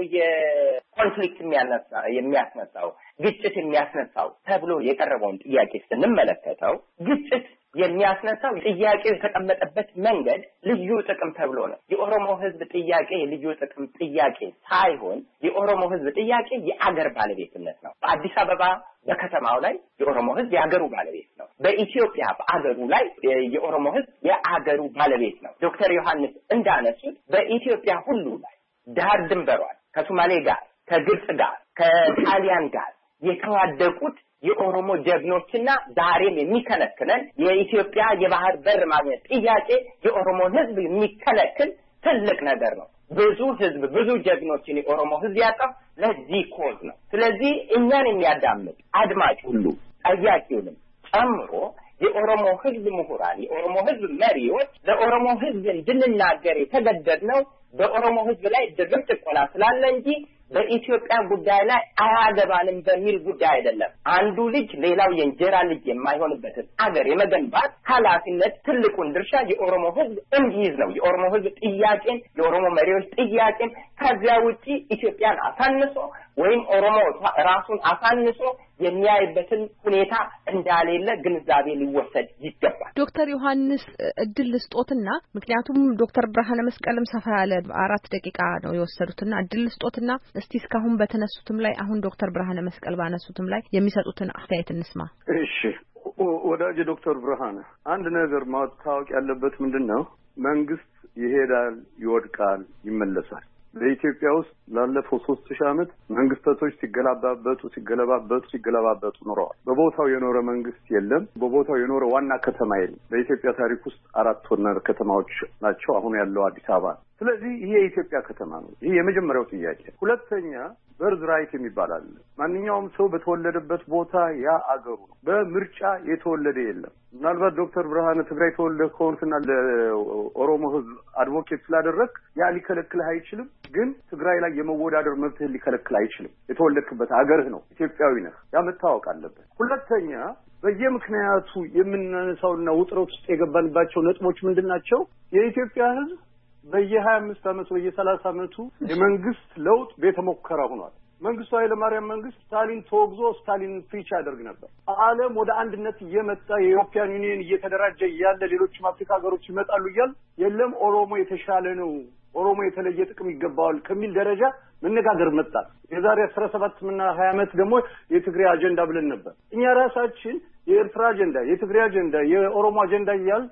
የኮንፍሊክት የሚያነሳ የሚያስነሳው ግጭት የሚያስነሳው ተብሎ የቀረበውን ጥያቄ ስንመለከተው ግጭት የሚያስነሳው ጥያቄው የተቀመጠበት መንገድ ልዩ ጥቅም ተብሎ ነው። የኦሮሞ ሕዝብ ጥያቄ የልዩ ጥቅም ጥያቄ ሳይሆን የኦሮሞ ሕዝብ ጥያቄ የአገር ባለቤትነት ነው። በአዲስ አበባ በከተማው ላይ የኦሮሞ ሕዝብ የአገሩ ባለቤት ነው። በኢትዮጵያ በአገሩ ላይ የኦሮሞ ሕዝብ የአገሩ ባለቤት ነው። ዶክተር ዮሐንስ እንዳነሱት በኢትዮጵያ ሁሉ ላይ ዳር ድንበሯን ከሶማሌ ጋር፣ ከግብጽ ጋር፣ ከጣሊያን ጋር የተዋደቁት የኦሮሞ ጀግኖችና ዛሬም የሚከለክለን የኢትዮጵያ የባህር በር ማግኘት ጥያቄ የኦሮሞ ህዝብ የሚከለክል ትልቅ ነገር ነው። ብዙ ህዝብ ብዙ ጀግኖችን የኦሮሞ ህዝብ ያጣው ለዚህ ኮዝ ነው። ስለዚህ እኛን የሚያዳምጥ አድማጭ ሁሉ ጠያቂውንም ጨምሮ የኦሮሞ ህዝብ ምሁራን የኦሮሞ ህዝብ መሪዎች ለኦሮሞ ህዝብ እንድንናገር የተገደድነው በኦሮሞ ህዝብ ላይ ድርብ ጭቆና ስላለ እንጂ በኢትዮጵያ ጉዳይ ላይ አያገባንም በሚል ጉዳይ አይደለም። አንዱ ልጅ ሌላው የእንጀራ ልጅ የማይሆንበትን አገር የመገንባት ኃላፊነት ትልቁን ድርሻ የኦሮሞ ህዝብ እንዲይዝ ነው። የኦሮሞ ህዝብ ጥያቄን የኦሮሞ መሪዎች ጥያቄን ከዚያ ውጪ ኢትዮጵያን አሳንሶ ወይም ኦሮሞ ራሱን አሳንሶ የሚያይበትን ሁኔታ እንዳሌለ ግንዛቤ ሊወሰድ ይገባል። ዶክተር ዮሐንስ እድል ልስጦትና ምክንያቱም ዶክተር ብርሃነ መስቀልም ሰፋ ያለ አራት ደቂቃ ነው የወሰዱትና እድል ልስጦትና እስቲ እስካሁን በተነሱትም ላይ አሁን ዶክተር ብርሃነ መስቀል ባነሱትም ላይ የሚሰጡትን አስተያየት እንስማ። እሺ ወዳጅ ዶክተር ብርሃነ አንድ ነገር ማታወቅ ያለበት ምንድነው መንግስት ይሄዳል ይወድቃል ይመለሳል። በኢትዮጵያ ውስጥ ላለፈው ሶስት ሺህ ዓመት መንግስታቶች ሲገላባበጡ ሲገለባበጡ ሲገለባበጡ ኖረዋል። በቦታው የኖረ መንግስት የለም። በቦታው የኖረ ዋና ከተማ የለም። በኢትዮጵያ ታሪክ ውስጥ አራት ዋና ከተማዎች ናቸው አሁን ያለው አዲስ አበባ። ስለዚህ ይሄ የኢትዮጵያ ከተማ ነው። ይሄ የመጀመሪያው ጥያቄ። ሁለተኛ በርዝ ራይት የሚባል አለ። ማንኛውም ሰው በተወለደበት ቦታ ያ አገሩ ነው። በምርጫ የተወለደ የለም። ምናልባት ዶክተር ብርሃነ ትግራይ ተወልደ ከሆንክና ለኦሮሞ ህዝብ አድቮኬት ስላደረክ ያ ሊከለክልህ አይችልም። ግን ትግራይ ላይ የመወዳደር መብትህ ሊከለክል አይችልም። የተወለድክበት አገርህ ነው። ኢትዮጵያዊ ነህ። ያ መታወቅ አለበት። ሁለተኛ በየምክንያቱ የምናነሳውና ውጥረት ውስጥ የገባንባቸው ነጥቦች ምንድናቸው? የኢትዮጵያ ህዝብ በየሀያ አምስት ዓመት በየሰላሳ ዓመቱ የመንግስት ለውጥ ቤተ ሙከራ ሆኗል። መንግስቱ ኃይለ ማርያም መንግስት ስታሊን ተወግዞ ስታሊን ፊች ያደርግ ነበር። ዓለም ወደ አንድነት እየመጣ የዩሮፒያን ዩኒየን እየተደራጀ ያለ ሌሎችም አፍሪካ ሀገሮች ይመጣሉ እያል የለም ኦሮሞ የተሻለ ነው ኦሮሞ የተለየ ጥቅም ይገባዋል ከሚል ደረጃ መነጋገር መጣ። የዛሬ አስራ ሰባት እና ሀያ ዓመት ደግሞ የትግራይ አጀንዳ ብለን ነበር። እኛ ራሳችን የኤርትራ አጀንዳ የትግራይ አጀንዳ የኦሮሞ አጀንዳ እያል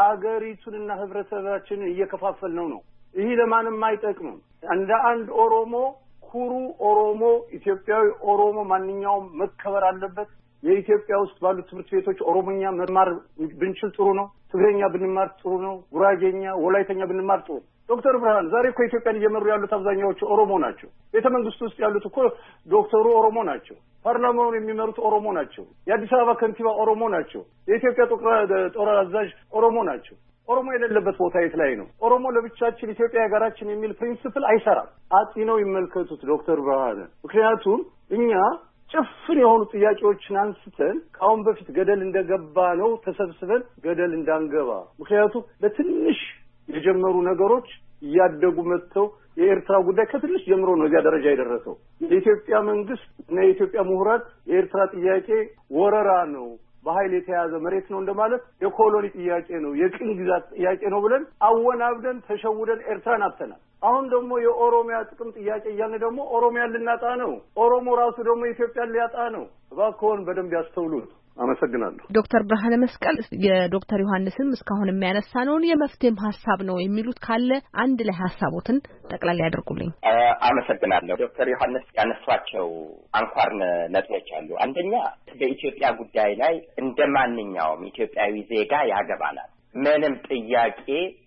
አገሪቱንና ህብረተሰባችንን እየከፋፈል ነው ነው ይሄ ለማንም አይጠቅምም። እንደ አንድ ኦሮሞ ኩሩ ኦሮሞ ኢትዮጵያዊ ኦሮሞ ማንኛውም መከበር አለበት። የኢትዮጵያ ውስጥ ባሉ ትምህርት ቤቶች ኦሮሞኛ መማር ብንችል ጥሩ ነው። ትግረኛ ብንማር ጥሩ ነው። ጉራጌኛ ወላይተኛ ብንማር ጥሩ። ዶክተር ብርሃን ዛሬ እኮ ኢትዮጵያን እየመሩ ያሉት አብዛኛዎቹ ኦሮሞ ናቸው። ቤተ መንግስት ውስጥ ያሉት እኮ ዶክተሩ ኦሮሞ ናቸው። ፓርላማውን የሚመሩት ኦሮሞ ናቸው። የአዲስ አበባ ከንቲባ ኦሮሞ ናቸው። የኢትዮጵያ ጦር አዛዥ ኦሮሞ ናቸው። ኦሮሞ የሌለበት ቦታ የት ላይ ነው? ኦሮሞ ለብቻችን ኢትዮጵያ ሀገራችን የሚል ፕሪንሲፕል አይሰራም። አጥነው ይመልከቱት ዶክተር ብርሃን። ምክንያቱም እኛ ጭፍን የሆኑ ጥያቄዎችን አንስተን ከአሁን በፊት ገደል እንደገባ ነው ተሰብስበን ገደል እንዳንገባ። ምክንያቱም በትንሽ የጀመሩ ነገሮች እያደጉ መጥተው የኤርትራ ጉዳይ ከትንሽ ጀምሮ ነው እዚያ ደረጃ የደረሰው። የኢትዮጵያ መንግስት እና የኢትዮጵያ ምሁራን የኤርትራ ጥያቄ ወረራ ነው በኃይል የተያዘ መሬት ነው እንደማለት የኮሎኒ ጥያቄ ነው የቅኝ ግዛት ጥያቄ ነው ብለን አወናብደን ተሸውደን ኤርትራን አጥተናል። አሁን ደግሞ የኦሮሚያ ጥቅም ጥያቄ እያልን ደግሞ ኦሮሚያን ልናጣ ነው። ኦሮሞ ራሱ ደግሞ ኢትዮጵያን ሊያጣ ነው። እባክዎን በደንብ ያስተውሉት። አመሰግናለሁ። ዶክተር ብርሃነ መስቀል የዶክተር ዮሐንስም እስካሁን የሚያነሳነውን የመፍትሄም ሐሳብ ነው የሚሉት ካለ አንድ ላይ ሐሳቦትን ጠቅላላ ያድርጉልኝ። አመሰግናለሁ። ዶክተር ዮሐንስ ያነሷቸው አንኳር ነጥቦች አሉ። አንደኛ በኢትዮጵያ ጉዳይ ላይ እንደማንኛውም ኢትዮጵያዊ ዜጋ ያገባናል። ምንም ጥያቄ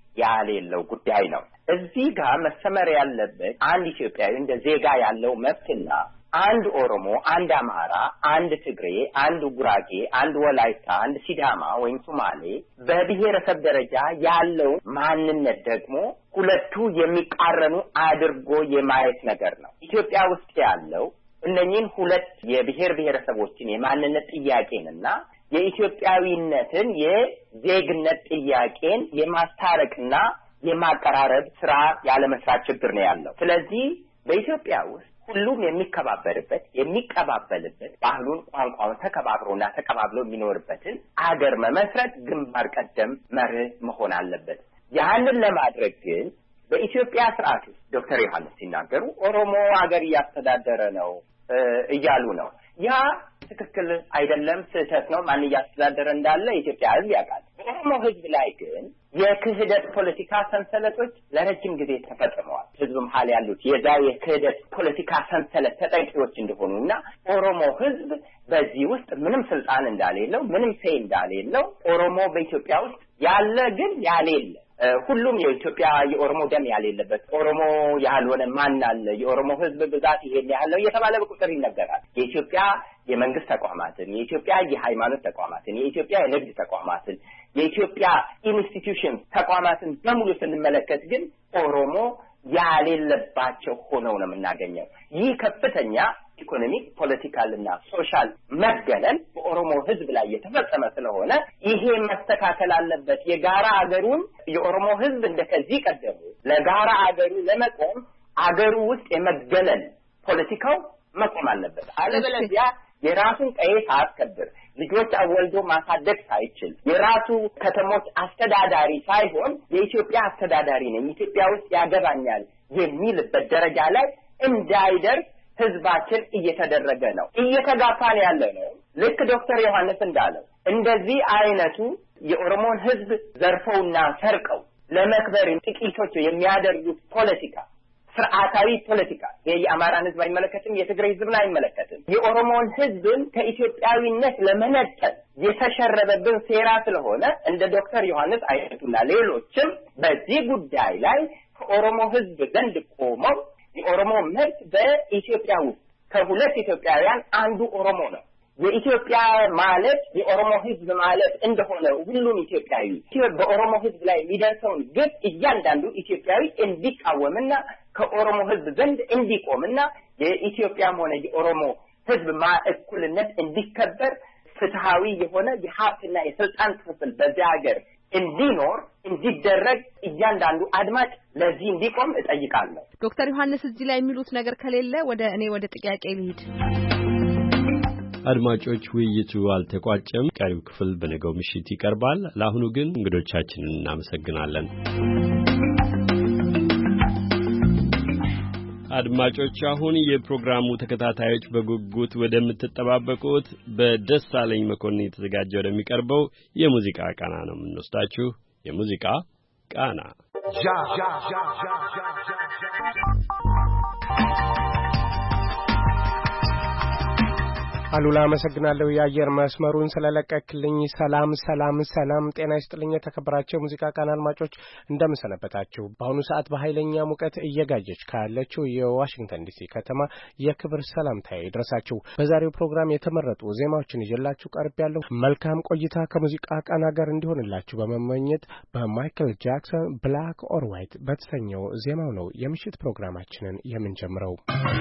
ያሌለው ጉዳይ ነው። እዚህ ጋር መሰመር ያለበት አንድ ኢትዮጵያዊ እንደ ዜጋ ያለው መብትና አንድ ኦሮሞ፣ አንድ አማራ፣ አንድ ትግሬ፣ አንድ ጉራጌ፣ አንድ ወላይታ፣ አንድ ሲዳማ ወይም ሶማሌ በብሔረሰብ ደረጃ ያለው ማንነት ደግሞ ሁለቱ የሚቃረኑ አድርጎ የማየት ነገር ነው። ኢትዮጵያ ውስጥ ያለው እነኚህን ሁለት የብሔር ብሔረሰቦችን የማንነት ጥያቄንና የኢትዮጵያዊነትን የዜግነት ጥያቄን የማስታረቅና የማቀራረብ ስራ ያለመስራት ችግር ነው ያለው። ስለዚህ በኢትዮጵያ ውስጥ ሁሉም የሚከባበርበት የሚቀባበልበት ባህሉን ቋንቋውን ተከባብሮና ተቀባብሎ የሚኖርበትን አገር መመስረት ግንባር ቀደም መርህ መሆን አለበት። ያንን ለማድረግ ግን በኢትዮጵያ ስርዓት ውስጥ ዶክተር ዮሐንስ ሲናገሩ ኦሮሞ አገር እያስተዳደረ ነው እያሉ ነው። ያ ትክክል አይደለም፣ ስህተት ነው። ማን እያስተዳደረ እንዳለ የኢትዮጵያ ሕዝብ ያውቃል። በኦሮሞ ሕዝብ ላይ ግን የክህደት ፖለቲካ ሰንሰለቶች ለረጅም ጊዜ ተፈጽመዋል። ህዝብ መሀል ያሉት የዛ የክህደት ፖለቲካ ሰንሰለት ተጠቂዎች እንደሆኑና ኦሮሞ ህዝብ በዚህ ውስጥ ምንም ስልጣን እንዳሌለው ምንም ሴይ እንዳሌለው ኦሮሞ በኢትዮጵያ ውስጥ ያለ ግን ያሌለ ሁሉም የኢትዮጵያ የኦሮሞ ደም ያሌለበት ኦሮሞ ያልሆነ ማን አለ የኦሮሞ ህዝብ ብዛት ይሄን ያለው እየተባለ በቁጥር ይነገራል። የኢትዮጵያ የመንግስት ተቋማትን የኢትዮጵያ የሃይማኖት ተቋማትን የኢትዮጵያ የንግድ ተቋማትን የኢትዮጵያ ኢንስቲትዩሽን ተቋማትን በሙሉ ስንመለከት ግን ኦሮሞ ያሌለባቸው ሆነው ነው የምናገኘው። ይህ ከፍተኛ ኢኮኖሚክ ፖለቲካል እና ሶሻል መገለል በኦሮሞ ህዝብ ላይ የተፈጸመ ስለሆነ ይሄ መስተካከል አለበት። የጋራ አገሩን የኦሮሞ ህዝብ እንደከዚህ ቀደሙ ለጋራ አገሩ ለመቆም አገሩ ውስጥ የመገለል ፖለቲካው መቆም አለበት። አለበለዚያ የራሱን ቀዬ ሳያስከብር ልጆች አወልዶ ማሳደግ ሳይችል የራሱ ከተሞች አስተዳዳሪ ሳይሆን የኢትዮጵያ አስተዳዳሪ ነኝ ኢትዮጵያ ውስጥ ያገባኛል የሚልበት ደረጃ ላይ እንዳይደርስ ህዝባችን እየተደረገ ነው እየተጋፋን ያለ ነው። ልክ ዶክተር ዮሐንስ እንዳለው እንደዚህ አይነቱ የኦሮሞን ህዝብ ዘርፈውና ሰርቀው ለመክበር ጥቂቶች የሚያደርጉት ፖለቲካ ስርዓታዊ ፖለቲካ የአማራን ህዝብ አይመለከትም የትግራይ ህዝብን አይመለከትም የኦሮሞን ህዝብን ከኢትዮጵያዊነት ለመነጠል የተሸረበብን ሴራ ስለሆነ እንደ ዶክተር ዮሐንስ አይነቱና ሌሎችም በዚህ ጉዳይ ላይ ከኦሮሞ ህዝብ ዘንድ ቆመው የኦሮሞ መብት በኢትዮጵያ ውስጥ ከሁለት ኢትዮጵያውያን አንዱ ኦሮሞ ነው የኢትዮጵያ ማለት የኦሮሞ ህዝብ ማለት እንደሆነ ሁሉም ኢትዮጵያዊ በኦሮሞ ህዝብ ላይ የሚደርሰውን ግፍ እያንዳንዱ ኢትዮጵያዊ እንዲቃወምና ከኦሮሞ ህዝብ ዘንድ እንዲቆምና የኢትዮጵያም ሆነ የኦሮሞ ህዝብ ማእኩልነት እንዲከበር ፍትሃዊ የሆነ የሀብትና የስልጣን ክፍል በዚያ ሀገር እንዲኖር እንዲደረግ እያንዳንዱ አድማጭ ለዚህ እንዲቆም እጠይቃለሁ። ዶክተር ዮሐንስ እዚህ ላይ የሚሉት ነገር ከሌለ ወደ እኔ ወደ ጥያቄ ልሂድ። አድማጮች ውይይቱ አልተቋጨም። ቀሪው ክፍል በነገው ምሽት ይቀርባል። ለአሁኑ ግን እንግዶቻችንን እናመሰግናለን። አድማጮች አሁን የፕሮግራሙ ተከታታዮች በጉጉት ወደምትጠባበቁት በደሳለኝ መኮንን የተዘጋጀ ወደሚቀርበው የሙዚቃ ቃና ነው የምንወስዳችሁ። የሙዚቃ ቃና አሉላ አመሰግናለሁ የአየር መስመሩን ስለለቀቅልኝ። ሰላም ሰላም ሰላም ጤና ይስጥልኝ። የተከበራችሁ ሙዚቃ ቃና አድማጮች እንደምን ሰነበታችሁ? በአሁኑ ሰዓት በኃይለኛ ሙቀት እየጋጀች ካለችው የዋሽንግተን ዲሲ ከተማ የክብር ሰላምታዬ ይድረሳችሁ። በዛሬው ፕሮግራም የተመረጡ ዜማዎችን ይዤላችሁ ቀርቤያለሁ። መልካም ቆይታ ከሙዚቃ ቃና ጋር እንዲሆንላችሁ በመመኘት በማይክል ጃክሰን ብላክ ኦር ዋይት በተሰኘው ዜማው ነው የምሽት ፕሮግራማችንን የምንጀምረው።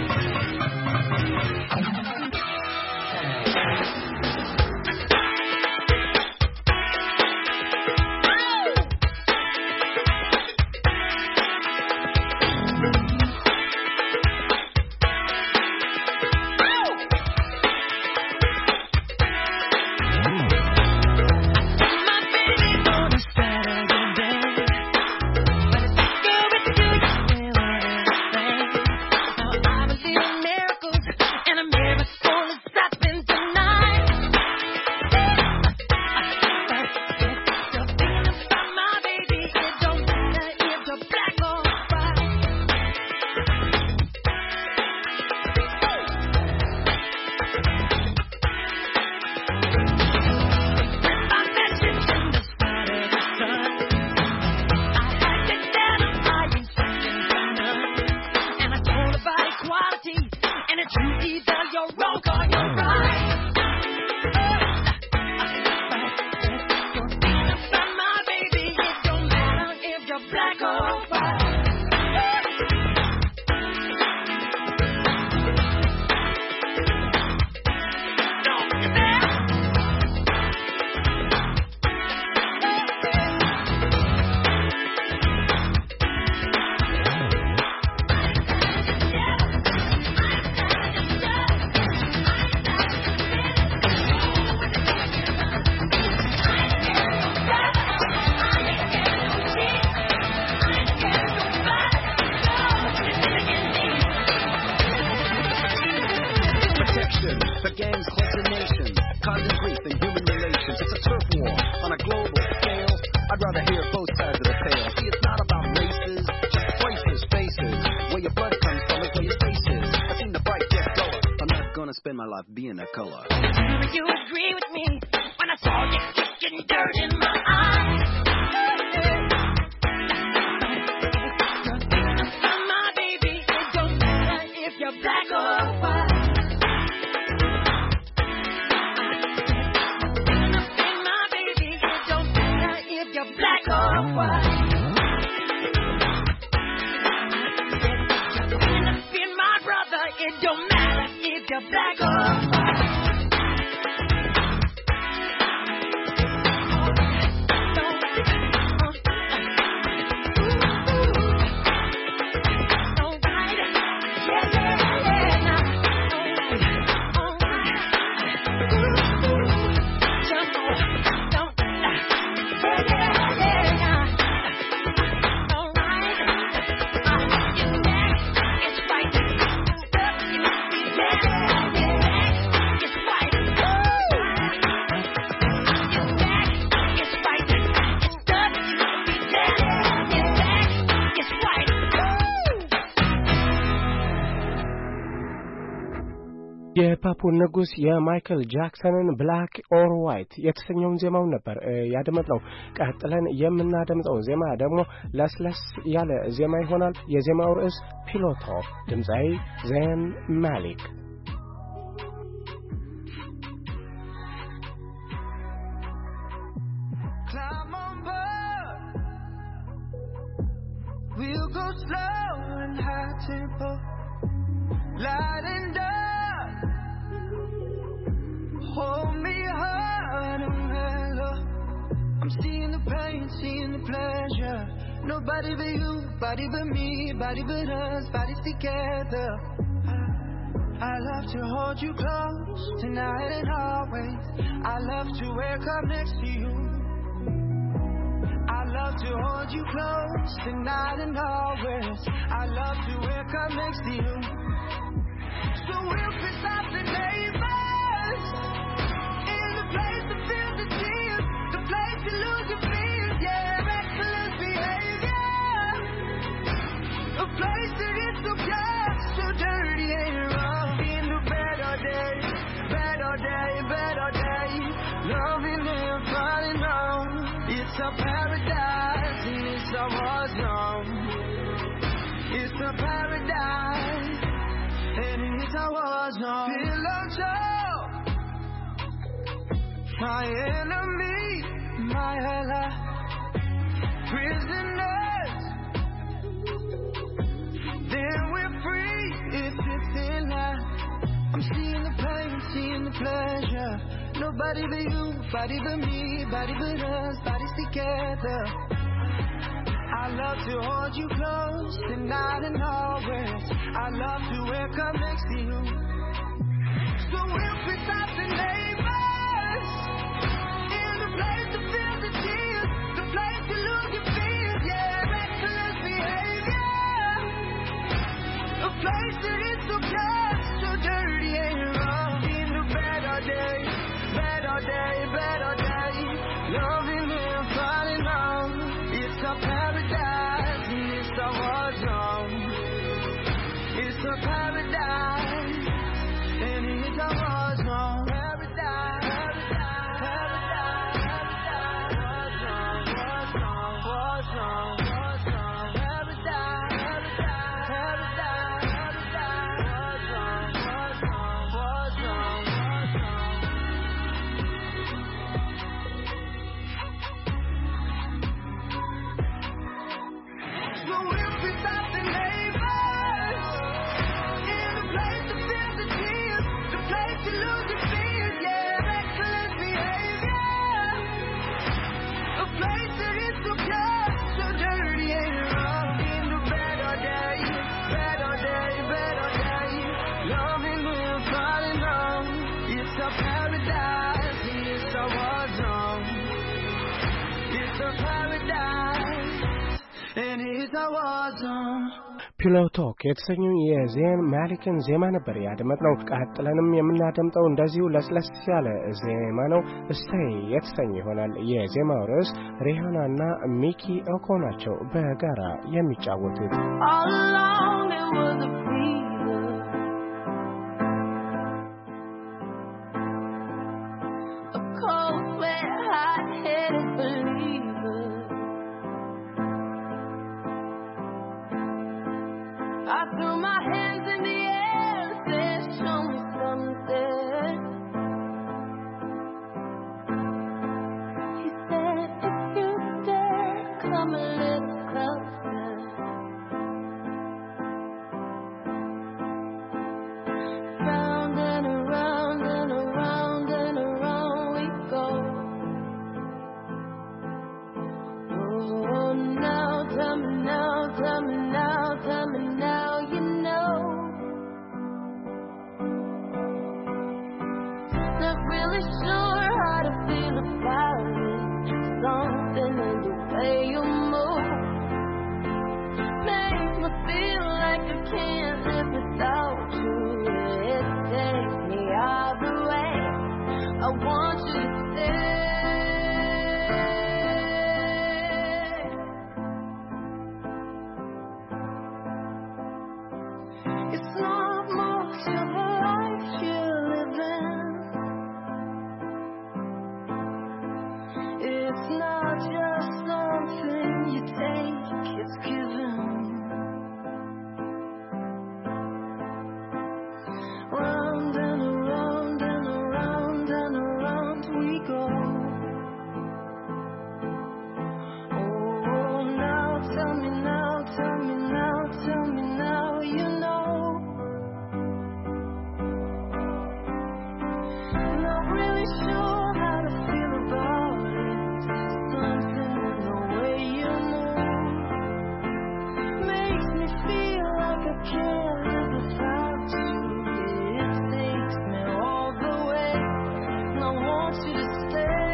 The gang's coordination, causing grief and human relations. It's a turf war on a global scale. I'd rather hear both sides spend my life being that color. You agree with me when I saw you kicking dirt in my eyes. My baby, it don't matter if you're black or white. My baby, it don't matter if you're black or white. It don't matter if you're black or white. የፓፑ ንጉስ የማይክል ጃክሰንን ብላክ ኦር ዋይት የተሰኘውን ዜማውን ነበር ያደመጥነው። ቀጥለን የምናደምጠው ዜማ ደግሞ ለስለስ ያለ ዜማ ይሆናል። የዜማው ርዕስ ፒሎ ቶክ፣ ድምፃዊ ዜን ማሊክ። We'll go slow and high tempo, light and dark. Hold me hard and mellow. I'm seeing the pain, seeing the pleasure. Nobody but you, body but me, body but us, bodies together. I love to hold you close tonight and always. I love to wake up next to you. I love to hold you close tonight and always. I love to wake up next to you. So we'll piss off the neighbors, in the place to feel the tears, the place to lose your fears, yeah, excellent behavior, a place that is so pure, so dirty and rough. In the bed all day, bed all day, bed all day, loving and falling on. It's a paradise and it's a war zone. It's a paradise and it's a war zone. Pillow talk, my enemy, my ally, prisoners. Then we're free if it's in line. I'm seeing the pain, seeing the pleasure. Nobody but you, body but me, body but us, bodies together. I love to hold you close tonight and always. I love to wake up next to you. So we'll pick up the neighbors, in the place to feel the tears, the place to lose your fears, yeah, excellent behavior, a place that is so pure, so dirty and rough. In the bed all day, bed all day, bed all day, loving and falling on. It's a paradise and it's a war zone. It's a paradise and it's a war zone. Paradise, paradise, paradise, war zone, war zone, war zone, paradise, paradise, paradise, war zone, war zone, war zone, war zone. So we'll pick up the neighbors, in the place to feel the tears, the place to lose your fears, yeah, excellent behavior, a place that is so pure, so dirty and rough. In the bed all day, bed all day, bed all day, loving and falling on. It's a paradise and it's a war zone. It's a paradise and it's a war zone. ፒሎ ቶክ የተሰኘው የዜን ማሊክን ዜማ ነበር ያደመጥነው። ቀጥለንም የምናደምጠው እንደዚሁ ለስለስ ያለ ዜማ ነው። ስቴይ የተሰኘ ይሆናል። የዜማው ርዕስ ሪሃናና ሚኪ ኦኮ ናቸው በጋራ የሚጫወቱት። All along there was a fever, hands in the air, said, show me something. He said, if you dare, come a little closer. Round and around and around and around we go. Oh, now, tell me now, tell me now, tell me now, you know. Not really sure how to feel about it. Something in the way you move makes me feel like I can't live without you. It takes me all the way. I want you to stay. It's not much of a life you're living. It's not just something you take, it's given. Round and around and around and around we go. Oh, now tell me now, tell me now, tell me now, you know. Not really sure how to feel about it. Something in the way you move makes me feel like I can't live without you. It takes me all the way, and I want you to stay.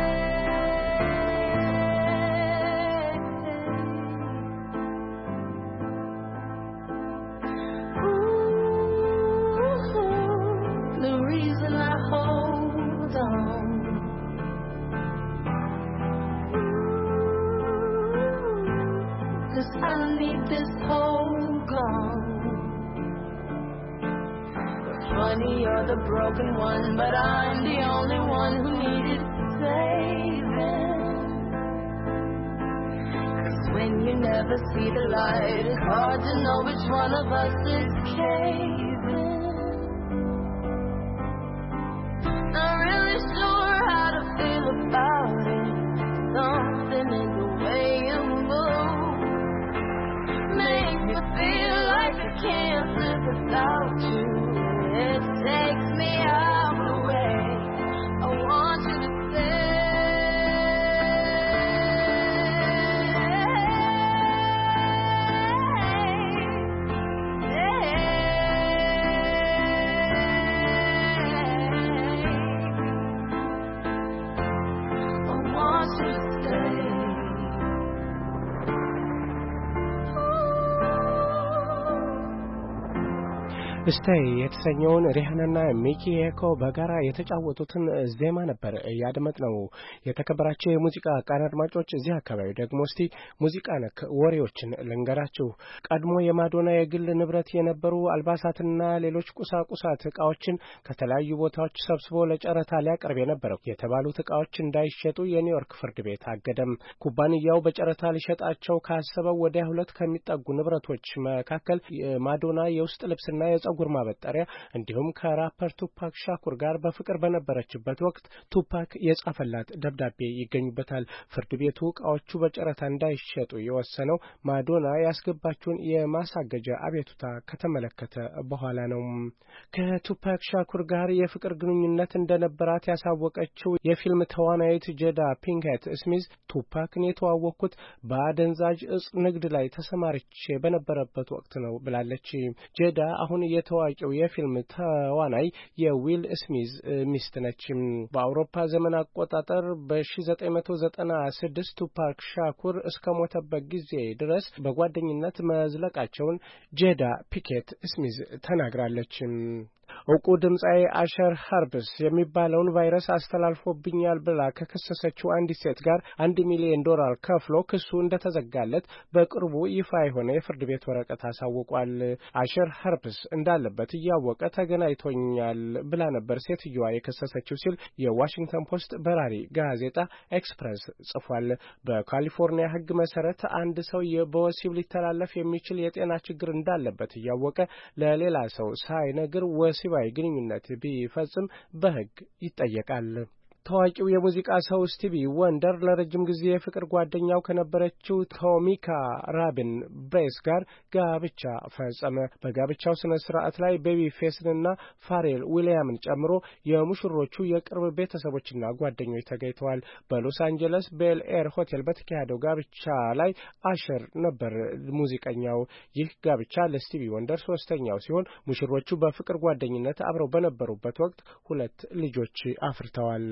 Ooh, the reason I hold on. Cause I need this whole gone. Funny, you're the broken one, but I'm the only one who needed saving. Cause when you never see the light, it's hard to know which one of us is caving. Not really sure how to feel about it. Something in the way you move makes me feel like I can't live without you. It takes me all the way. I want you to stay. I want you to stay. ስቴይ የተሰኘውን ሪሃናና ሚኪ ኤኮ በጋራ የተጫወቱትን ዜማ ነበር ያደመጥነው። የተከበራቸው የሙዚቃ ቃና አድማጮች፣ እዚህ አካባቢ ደግሞ እስቲ ሙዚቃ ነክ ወሬዎችን ልንገራችሁ። ቀድሞ የማዶና የግል ንብረት የነበሩ አልባሳትና ሌሎች ቁሳቁሳት እቃዎችን ከተለያዩ ቦታዎች ሰብስቦ ለጨረታ ሊያቀርብ የነበረው የተባሉት እቃዎች እንዳይሸጡ የኒውዮርክ ፍርድ ቤት አገደም። ኩባንያው በጨረታ ሊሸጣቸው ካሰበው ወደ ሁለት ከሚጠጉ ንብረቶች መካከል የማዶና የውስጥ ልብስና የጸጉር ማበጠሪያ እንዲሁም ከራፐር ቱፓክ ሻኩር ጋር በፍቅር በነበረችበት ወቅት ቱፓክ የጻፈላት ደብዳቤ ይገኙበታል። ፍርድ ቤቱ እቃዎቹ በጨረታ እንዳይሸጡ የወሰነው ማዶና ያስገባችውን የማሳገጃ አቤቱታ ከተመለከተ በኋላ ነው። ከቱፓክ ሻኩር ጋር የፍቅር ግንኙነት እንደነበራት ያሳወቀችው የፊልም ተዋናይት ጄዳ ፒንኬት ስሚዝ ቱፓክን የተዋወቅኩት በአደንዛዥ እጽ ንግድ ላይ ተሰማርቼ በነበረበት ወቅት ነው ብላለች። ጄዳ አሁን የታዋቂው የፊልም ተዋናይ የዊል ስሚዝ ሚስት ነች። በአውሮፓ ዘመን አቆጣጠር በ1996 ቱፓክ ሻኩር እስከ ሞተበት ጊዜ ድረስ በጓደኝነት መዝለቃቸውን ጄዳ ፒንኬት ስሚዝ ተናግራለች። እውቁ ድምፃዊ አሸር ሃርፕስ የሚባለውን ቫይረስ አስተላልፎብኛል ብላ ከከሰሰችው አንዲት ሴት ጋር አንድ ሚሊዮን ዶላር ከፍሎ ክሱ እንደተዘጋለት በቅርቡ ይፋ የሆነ የፍርድ ቤት ወረቀት አሳውቋል። አሸር ሃርፕስ እንዳለበት እያወቀ ተገናኝቶኛል ብላ ነበር ሴትዮዋ የከሰሰችው ሲል የዋሽንግተን ፖስት በራሪ ጋዜጣ ኤክስፕረስ ጽፏል። በካሊፎርኒያ ሕግ መሰረት አንድ ሰው በወሲብ ሊተላለፍ የሚችል የጤና ችግር እንዳለበት እያወቀ ለሌላ ሰው ሳይነግር ወሲባዊ ግንኙነት ቢፈጽም በሕግ ይጠየቃል። ታዋቂው የሙዚቃ ሰው ስቲቪ ወንደር ለረጅም ጊዜ የፍቅር ጓደኛው ከነበረችው ቶሚካ ራቢን ብሬስ ጋር ጋብቻ ፈጸመ። በጋብቻው ስነ ስርዓት ላይ ቤቢ ፌስንና ፋሬል ዊሊያምን ጨምሮ የሙሽሮቹ የቅርብ ቤተሰቦችና ጓደኞች ተገኝተዋል። በሎስ አንጀለስ ቤል ኤር ሆቴል በተካሄደው ጋብቻ ላይ አሸር ነበር ሙዚቀኛው። ይህ ጋብቻ ለስቲቪ ወንደር ሶስተኛው ሲሆን ሙሽሮቹ በፍቅር ጓደኝነት አብረው በነበሩበት ወቅት ሁለት ልጆች አፍርተዋል።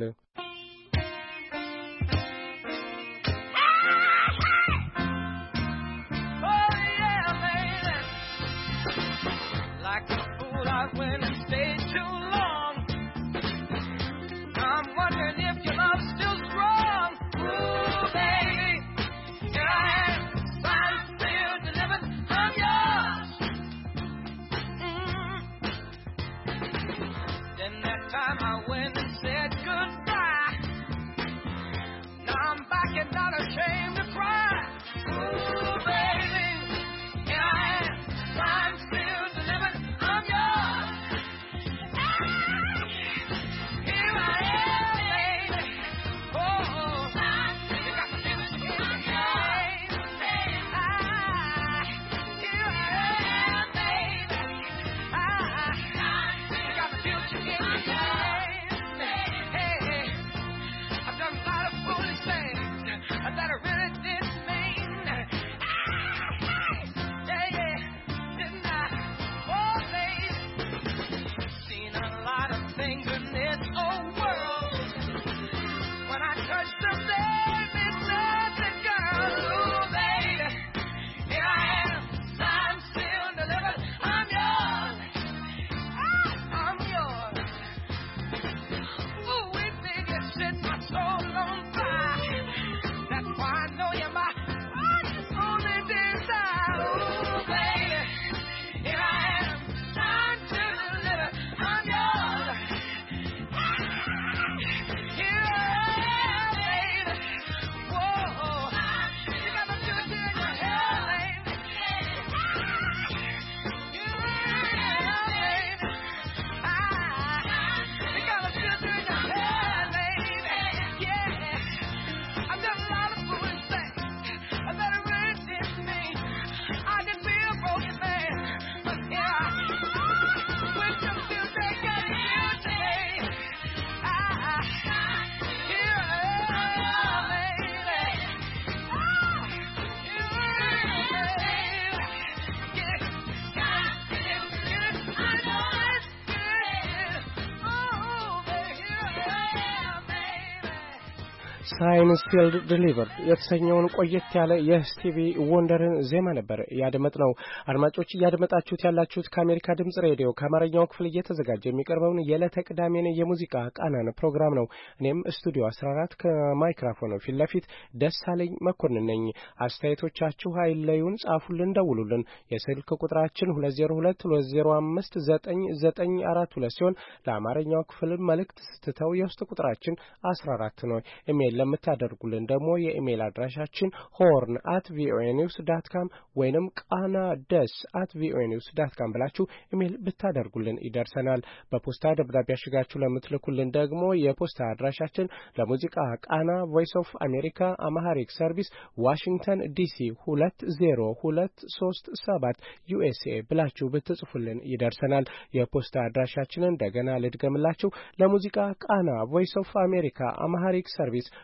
ሳይን ስቲል ዲሊቨርድ የተሰኘውን ቆየት ያለ የስቲቪ ወንደርን ዜማ ነበር ያደመጥነው። አድማጮች እያደመጣችሁት ያላችሁት ከአሜሪካ ድምጽ ሬዲዮ ከአማርኛው ክፍል እየተዘጋጀ የሚቀርበውን የዕለተ ቅዳሜን የሙዚቃ ቃናን ፕሮግራም ነው። እኔም ስቱዲዮ አስራ አራት ከማይክሮፎኑ ፊት ለፊት ደሳለኝ መኮንን ነኝ። አስተያየቶቻችሁ አይለዩን፣ ጻፉልን፣ ደውሉልን። የስልክ ቁጥራችን ሁለት ዜሮ ሁለት ሁለት ዜሮ አምስት ዘጠኝ ዘጠኝ አራት ሁለት ሲሆን ለአማርኛው ክፍል መልእክት ስትተው የውስጥ ቁጥራችን አስራ አራት ነው። ኢሜል ለምታደርጉልን ደግሞ የኢሜል አድራሻችን ሆርን አት ቪኦኤ ኒውስ ዳት ካም ወይንም ቃና ደስ አት ቪኦኤ ኒውስ ዳት ካም ብላችሁ ኢሜል ብታደርጉልን ይደርሰናል። በፖስታ ደብዳቤ ያሽጋችሁ ለምትልኩልን ደግሞ የፖስታ አድራሻችን ለሙዚቃ ቃና ቮይስ ኦፍ አሜሪካ አማሃሪክ ሰርቪስ ዋሽንግተን ዲሲ ሁለት ዜሮ ሁለት ሶስት ሰባት ዩኤስኤ ብላችሁ ብትጽፉልን ይደርሰናል። የፖስታ አድራሻችንን እንደገና ልድገምላችሁ። ለሙዚቃ ቃና ቮይስ ኦፍ አሜሪካ አማሃሪክ ሰርቪስ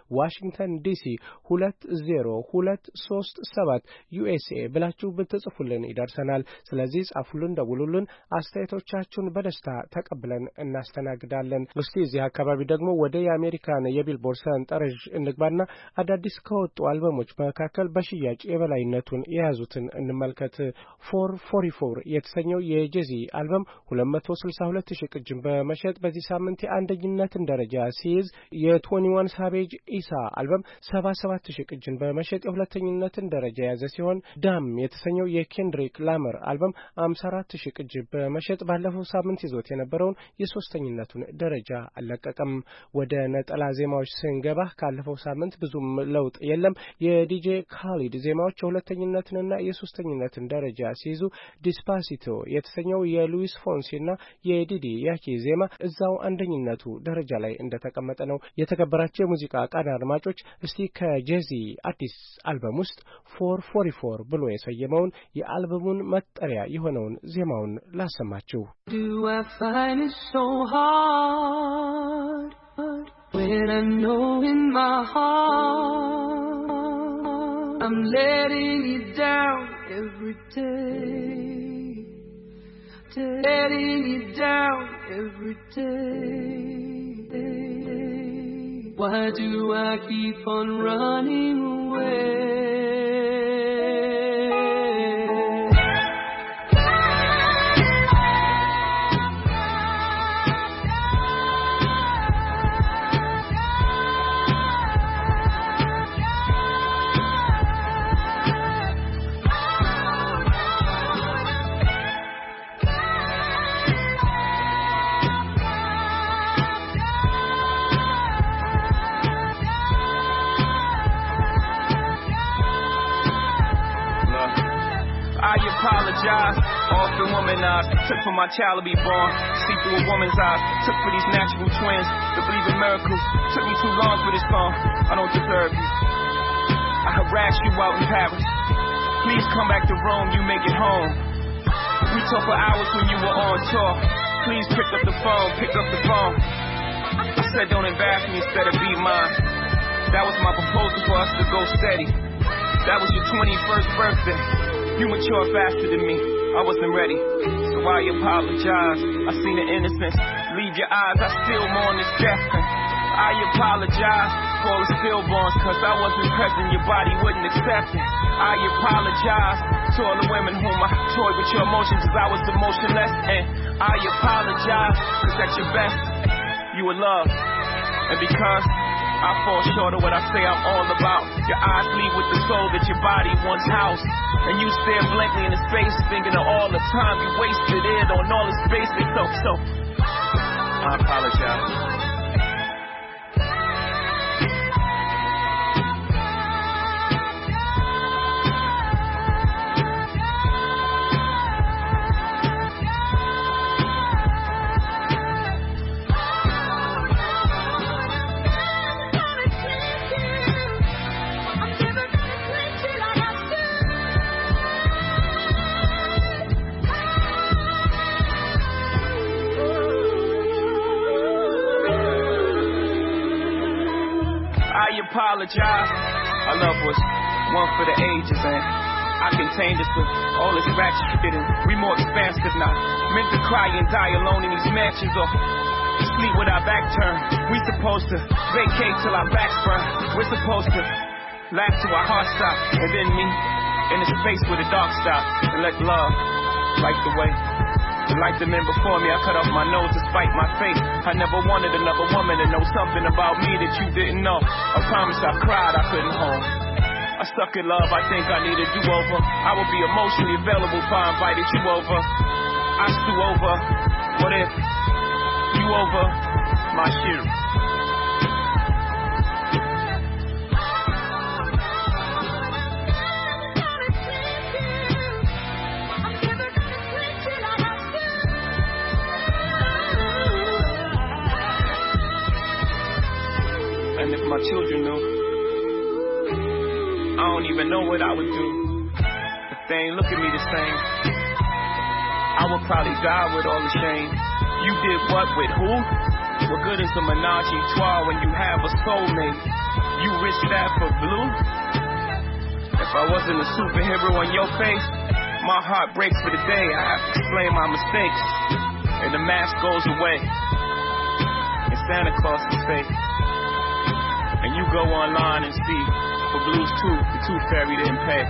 ዋሽንግተን ዲሲ ሁለት ዜሮ ሁለት ሶስት ሰባት ዩኤስኤ ብላችሁ ብትጽፉልን ይደርሰናል። ስለዚህ ጻፉልን፣ ደውሉልን። አስተያየቶቻችሁን በደስታ ተቀብለን እናስተናግዳለን። እስቲ እዚህ አካባቢ ደግሞ ወደ የአሜሪካን የቢልቦርድ ሰንጠረዥ እንግባና አዳዲስ ከወጡ አልበሞች መካከል በሽያጭ የበላይነቱን የያዙትን እንመልከት። ፎር ፎርቲ ፎር የተሰኘው የጄዚ አልበም ሁለት መቶ ስልሳ ሁለት ሺህ ቅጅን በመሸጥ በዚህ ሳምንት የአንደኝነትን ደረጃ ሲይዝ የትዌንቲ ዋን ሳቬጅ ኢሳ አልበም ሰባ ሰባት ሺህ ቅጅን በመሸጥ የሁለተኝነትን ደረጃ የያዘ ሲሆን ዳም የተሰኘው የኬንድሪክ ላመር አልበም ሃምሳ አራት ሺህ ቅጅ በመሸጥ ባለፈው ሳምንት ይዞት የነበረውን የሶስተኝነቱን ደረጃ አለቀቀም። ወደ ነጠላ ዜማዎች ስንገባ ካለፈው ሳምንት ብዙም ለውጥ የለም። የዲጄ ካሊድ ዜማዎች የሁለተኝነትንና የሶስተኝነትን ደረጃ ሲይዙ ዲስፓሲቶ የተሰኘው የሉዊስ ፎንሲና የዲዲ ያኪ ዜማ እዛው አንደኝነቱ ደረጃ ላይ እንደተቀመጠ ነው። የተከበራቸው የሙዚቃ ቃና አድማጮች እስቲ ከጄዚ አዲስ አልበም ውስጥ ፎር ፎርቲ ፎር ብሎ የሰየመውን የአልበሙን መጠሪያ የሆነውን ዜማውን ላሰማችሁ። Do I find it so hard when I know in my heart I'm letting you down every day, letting you down every day. Why do I keep on running away? Apologize, often womanized. Took for my child to be born, see through a woman's eyes. Took for these natural twins to believe in miracles. Took me too long for this song, I don't deserve you. I harassed you out in Paris. Please come back to Rome, you make it home. We talked for hours when you were on tour. Please pick up the phone, pick up the phone. I said don't embarrass me instead of be mine. That was my proposal for us to go steady. That was your twenty-first birthday. You mature faster than me, I wasn't ready, so I apologize. I seen the innocence, leave your eyes, I still mourn this death. I apologize for all the stillborns, cause I wasn't present, your body wouldn't accept it. I apologize to all the women whom I toyed with your emotions, cause I was emotionless. And I apologize, cause at your best, you were love. And because I fall short of what I say I'm all about, your eyes leave with the soul that your body once housed. And you stare blankly into space, thinking of all the time you wasted it on all this basic stuff. So, I apologize. Apologize. Our love was one for the ages, and I contained us with all this ratchet shit, and we more expansive now. Meant to cry and die alone in these mansions, or sleep with our back turned. We supposed to vacate till our backs burn. We're supposed to laugh till our hearts stop, and then me in the space where the dark stop, and let love light the way. Like the men before me, I cut off my nose to spite my face. I never wanted another woman to know something about me that you didn't know. I promise I cried, I couldn't hold. I suck at love, I think I need a do-over. I would be emotionally available if I invited you over. I stew over, what if you over my shit? And if my children knew, I don't even know what I would do if they ain't look at me the same. I would probably die with all the shame. You did what with who? What good is a menage a trois when you have a soulmate? You risk that for blue? If I wasn't a superhero on your face, my heart breaks for the day. I have to explain my mistakes, and the mask goes away, and Santa Claus is fake. And you go online and see, for Blues two, the Tooth Fairy didn't pay.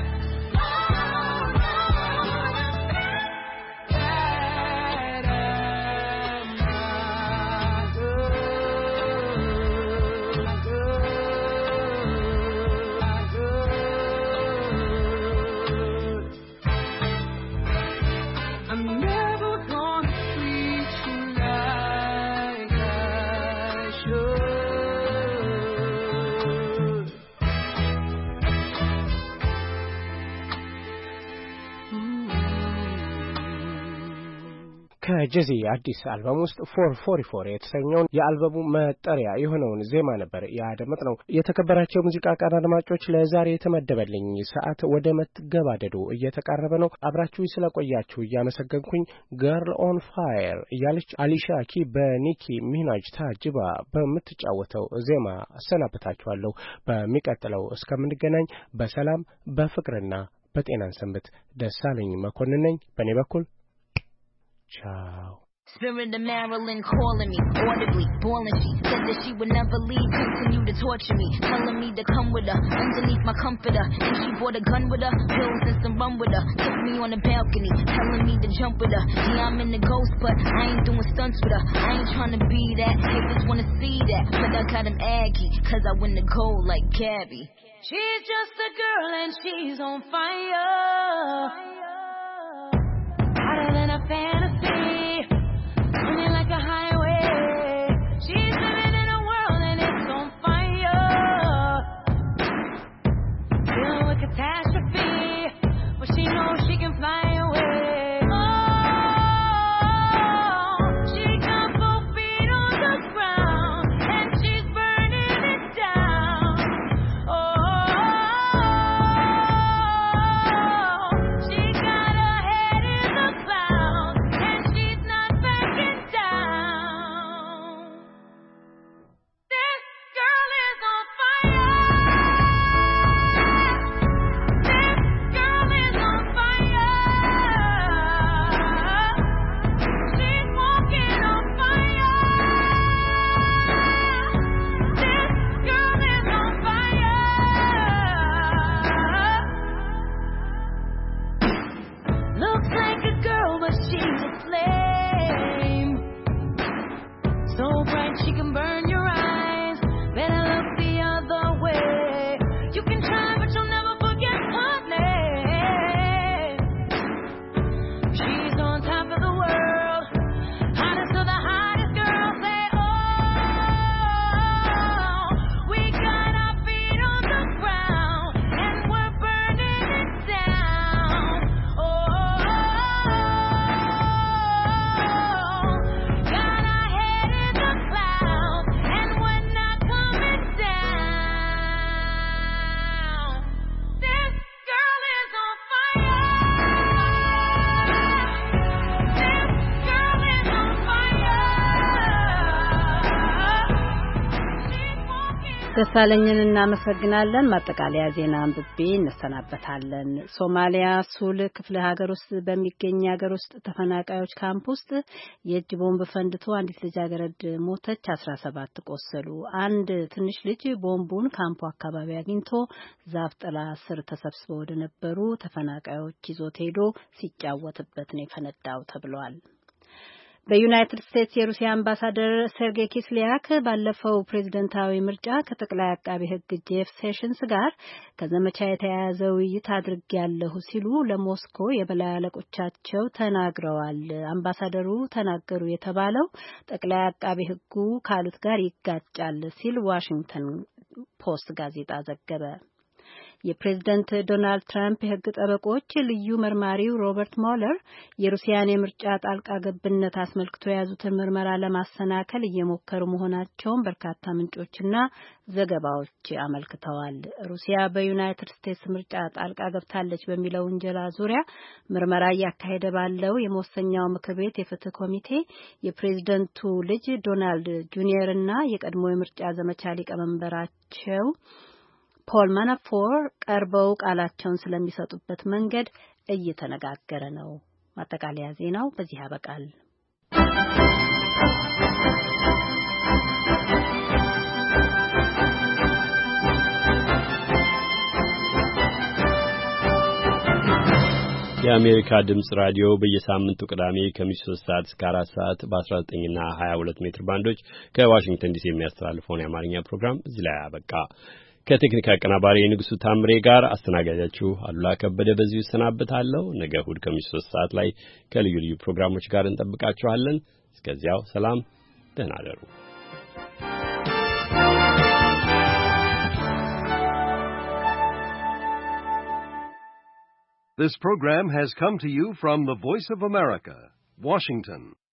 ከጄዚ አዲስ አልበም ውስጥ ፎር ፎርቲ ፎር የተሰኘውን የአልበሙ መጠሪያ የሆነውን ዜማ ነበር ያደመጥነው። የተከበራቸው ሙዚቃ ቃና አድማጮች ለዛሬ የተመደበልኝ ሰዓት ወደ መገባደዱ እየተቃረበ ነው። አብራችሁ ስለቆያችሁ እያመሰገንኩኝ ገርል ኦን ፋየር እያለች አሊሻ ኪ በኒኪ ሚናጅ ታጅባ በምትጫወተው ዜማ አሰናብታችኋለሁ። በሚቀጥለው እስከምንገናኝ በሰላም በፍቅርና በጤናን ሰንብት። ደሳለኝ መኮንን ነኝ በእኔ በኩል ciao. Spirit of Marilyn calling me audibly, boiling. She said that she would never leave, continue to torture me, telling me to come with her underneath my comforter. And she brought a gun with her, pills and some rum with her. Took me on the balcony, telling me to jump with her. Yeah, I'm in the ghost, but I ain't doing stunts with her. I ain't trying to be that, haters wanna see that, but I got him aggy, cause I win the gold like Gabby. She's just a girl and she's on fire, hotter than a fantasy, running like a highway. She's living in a world and it's on fire, dealing with catastrophe, but she knows she can fly away. Oh, she got both feet on the ground and she's burning it down. Oh, she got her head in the clouds and she's not backing down. This girl is on fire. This girl is on fire. She's walking on fire. This girl is on fire. Looks like a girl, but she's a flame. So bright she can burn your eyes. Better look the other way. You can try, but you'll never forget her name. She's on top of the world, hottest of the hottest girls. Say, oh, we got our feet on the ground and we're burning it down. Oh, got our head in the clouds and we're not coming down. This girl is on fire. This girl is on fire. She's walking. ደሳለኝን እናመሰግናለን። ማጠቃለያ ዜና አንብቤ እንሰናበታለን። ሶማሊያ ሱል ክፍለ ሀገር ውስጥ በሚገኝ ሀገር ውስጥ ተፈናቃዮች ካምፕ ውስጥ የእጅ ቦምብ ፈንድቶ አንዲት ልጃገረድ ሞተች፣ አስራ ሰባት ቆሰሉ። አንድ ትንሽ ልጅ ቦምቡን ካምፑ አካባቢ አግኝቶ ዛፍ ጥላ ስር ተሰብስበው ወደ ነበሩ ተፈናቃዮች ይዞት ሄዶ ሲጫወትበት ነው የፈነዳው ተብሏል። በዩናይትድ ስቴትስ የሩሲያ አምባሳደር ሴርጌይ ኪስሊያክ ባለፈው ፕሬዝደንታዊ ምርጫ ከጠቅላይ አቃቢ ሕግ ጄፍ ሴሽንስ ጋር ከዘመቻ የተያያዘ ውይይት አድርጌያለሁ ሲሉ ለሞስኮ የበላይ አለቆቻቸው ተናግረዋል። አምባሳደሩ ተናገሩ የተባለው ጠቅላይ አቃቢ ሕጉ ካሉት ጋር ይጋጫል ሲል ዋሽንግተን ፖስት ጋዜጣ ዘገበ። የፕሬዝደንት ዶናልድ ትራምፕ የሕግ ጠበቆች ልዩ መርማሪው ሮበርት ሞለር የሩሲያን የምርጫ ጣልቃ ገብነት አስመልክቶ የያዙትን ምርመራ ለማሰናከል እየሞከሩ መሆናቸውን በርካታ ምንጮችና ዘገባዎች አመልክተዋል። ሩሲያ በዩናይትድ ስቴትስ ምርጫ ጣልቃ ገብታለች በሚለው ውንጀላ ዙሪያ ምርመራ እያካሄደ ባለው የመወሰኛው ምክር ቤት የፍትህ ኮሚቴ የፕሬዝደንቱ ልጅ ዶናልድ ጁኒየር እና የቀድሞ የምርጫ ዘመቻ ሊቀመንበራቸው ፖል ማናፎር ቀርበው ቃላቸውን ስለሚሰጡበት መንገድ እየተነጋገረ ነው። ማጠቃለያ ዜናው በዚህ ያበቃል። የአሜሪካ ድምጽ ራዲዮ በየሳምንቱ ቅዳሜ ከምሽቱ ሶስት ሰዓት እስከ አራት ሰዓት በ19 እና ሀያ ሁለት ሜትር ባንዶች ከዋሽንግተን ዲሲ የሚያስተላልፈውን የአማርኛ ፕሮግራም እዚህ ላይ አበቃ። ከቴክኒክ አቀናባሪ ንጉሱ ታምሬ ጋር አስተናጋጃችሁ አሉላ ከበደ በዚሁ እሰናበታለሁ። ነገ እሑድ ከምሽቱ ሶስት ሰዓት ላይ ከልዩ ልዩ ፕሮግራሞች ጋር እንጠብቃችኋለን። እስከዚያው ሰላም፣ ደህና እደሩ። This program has come to you from the Voice of America, Washington.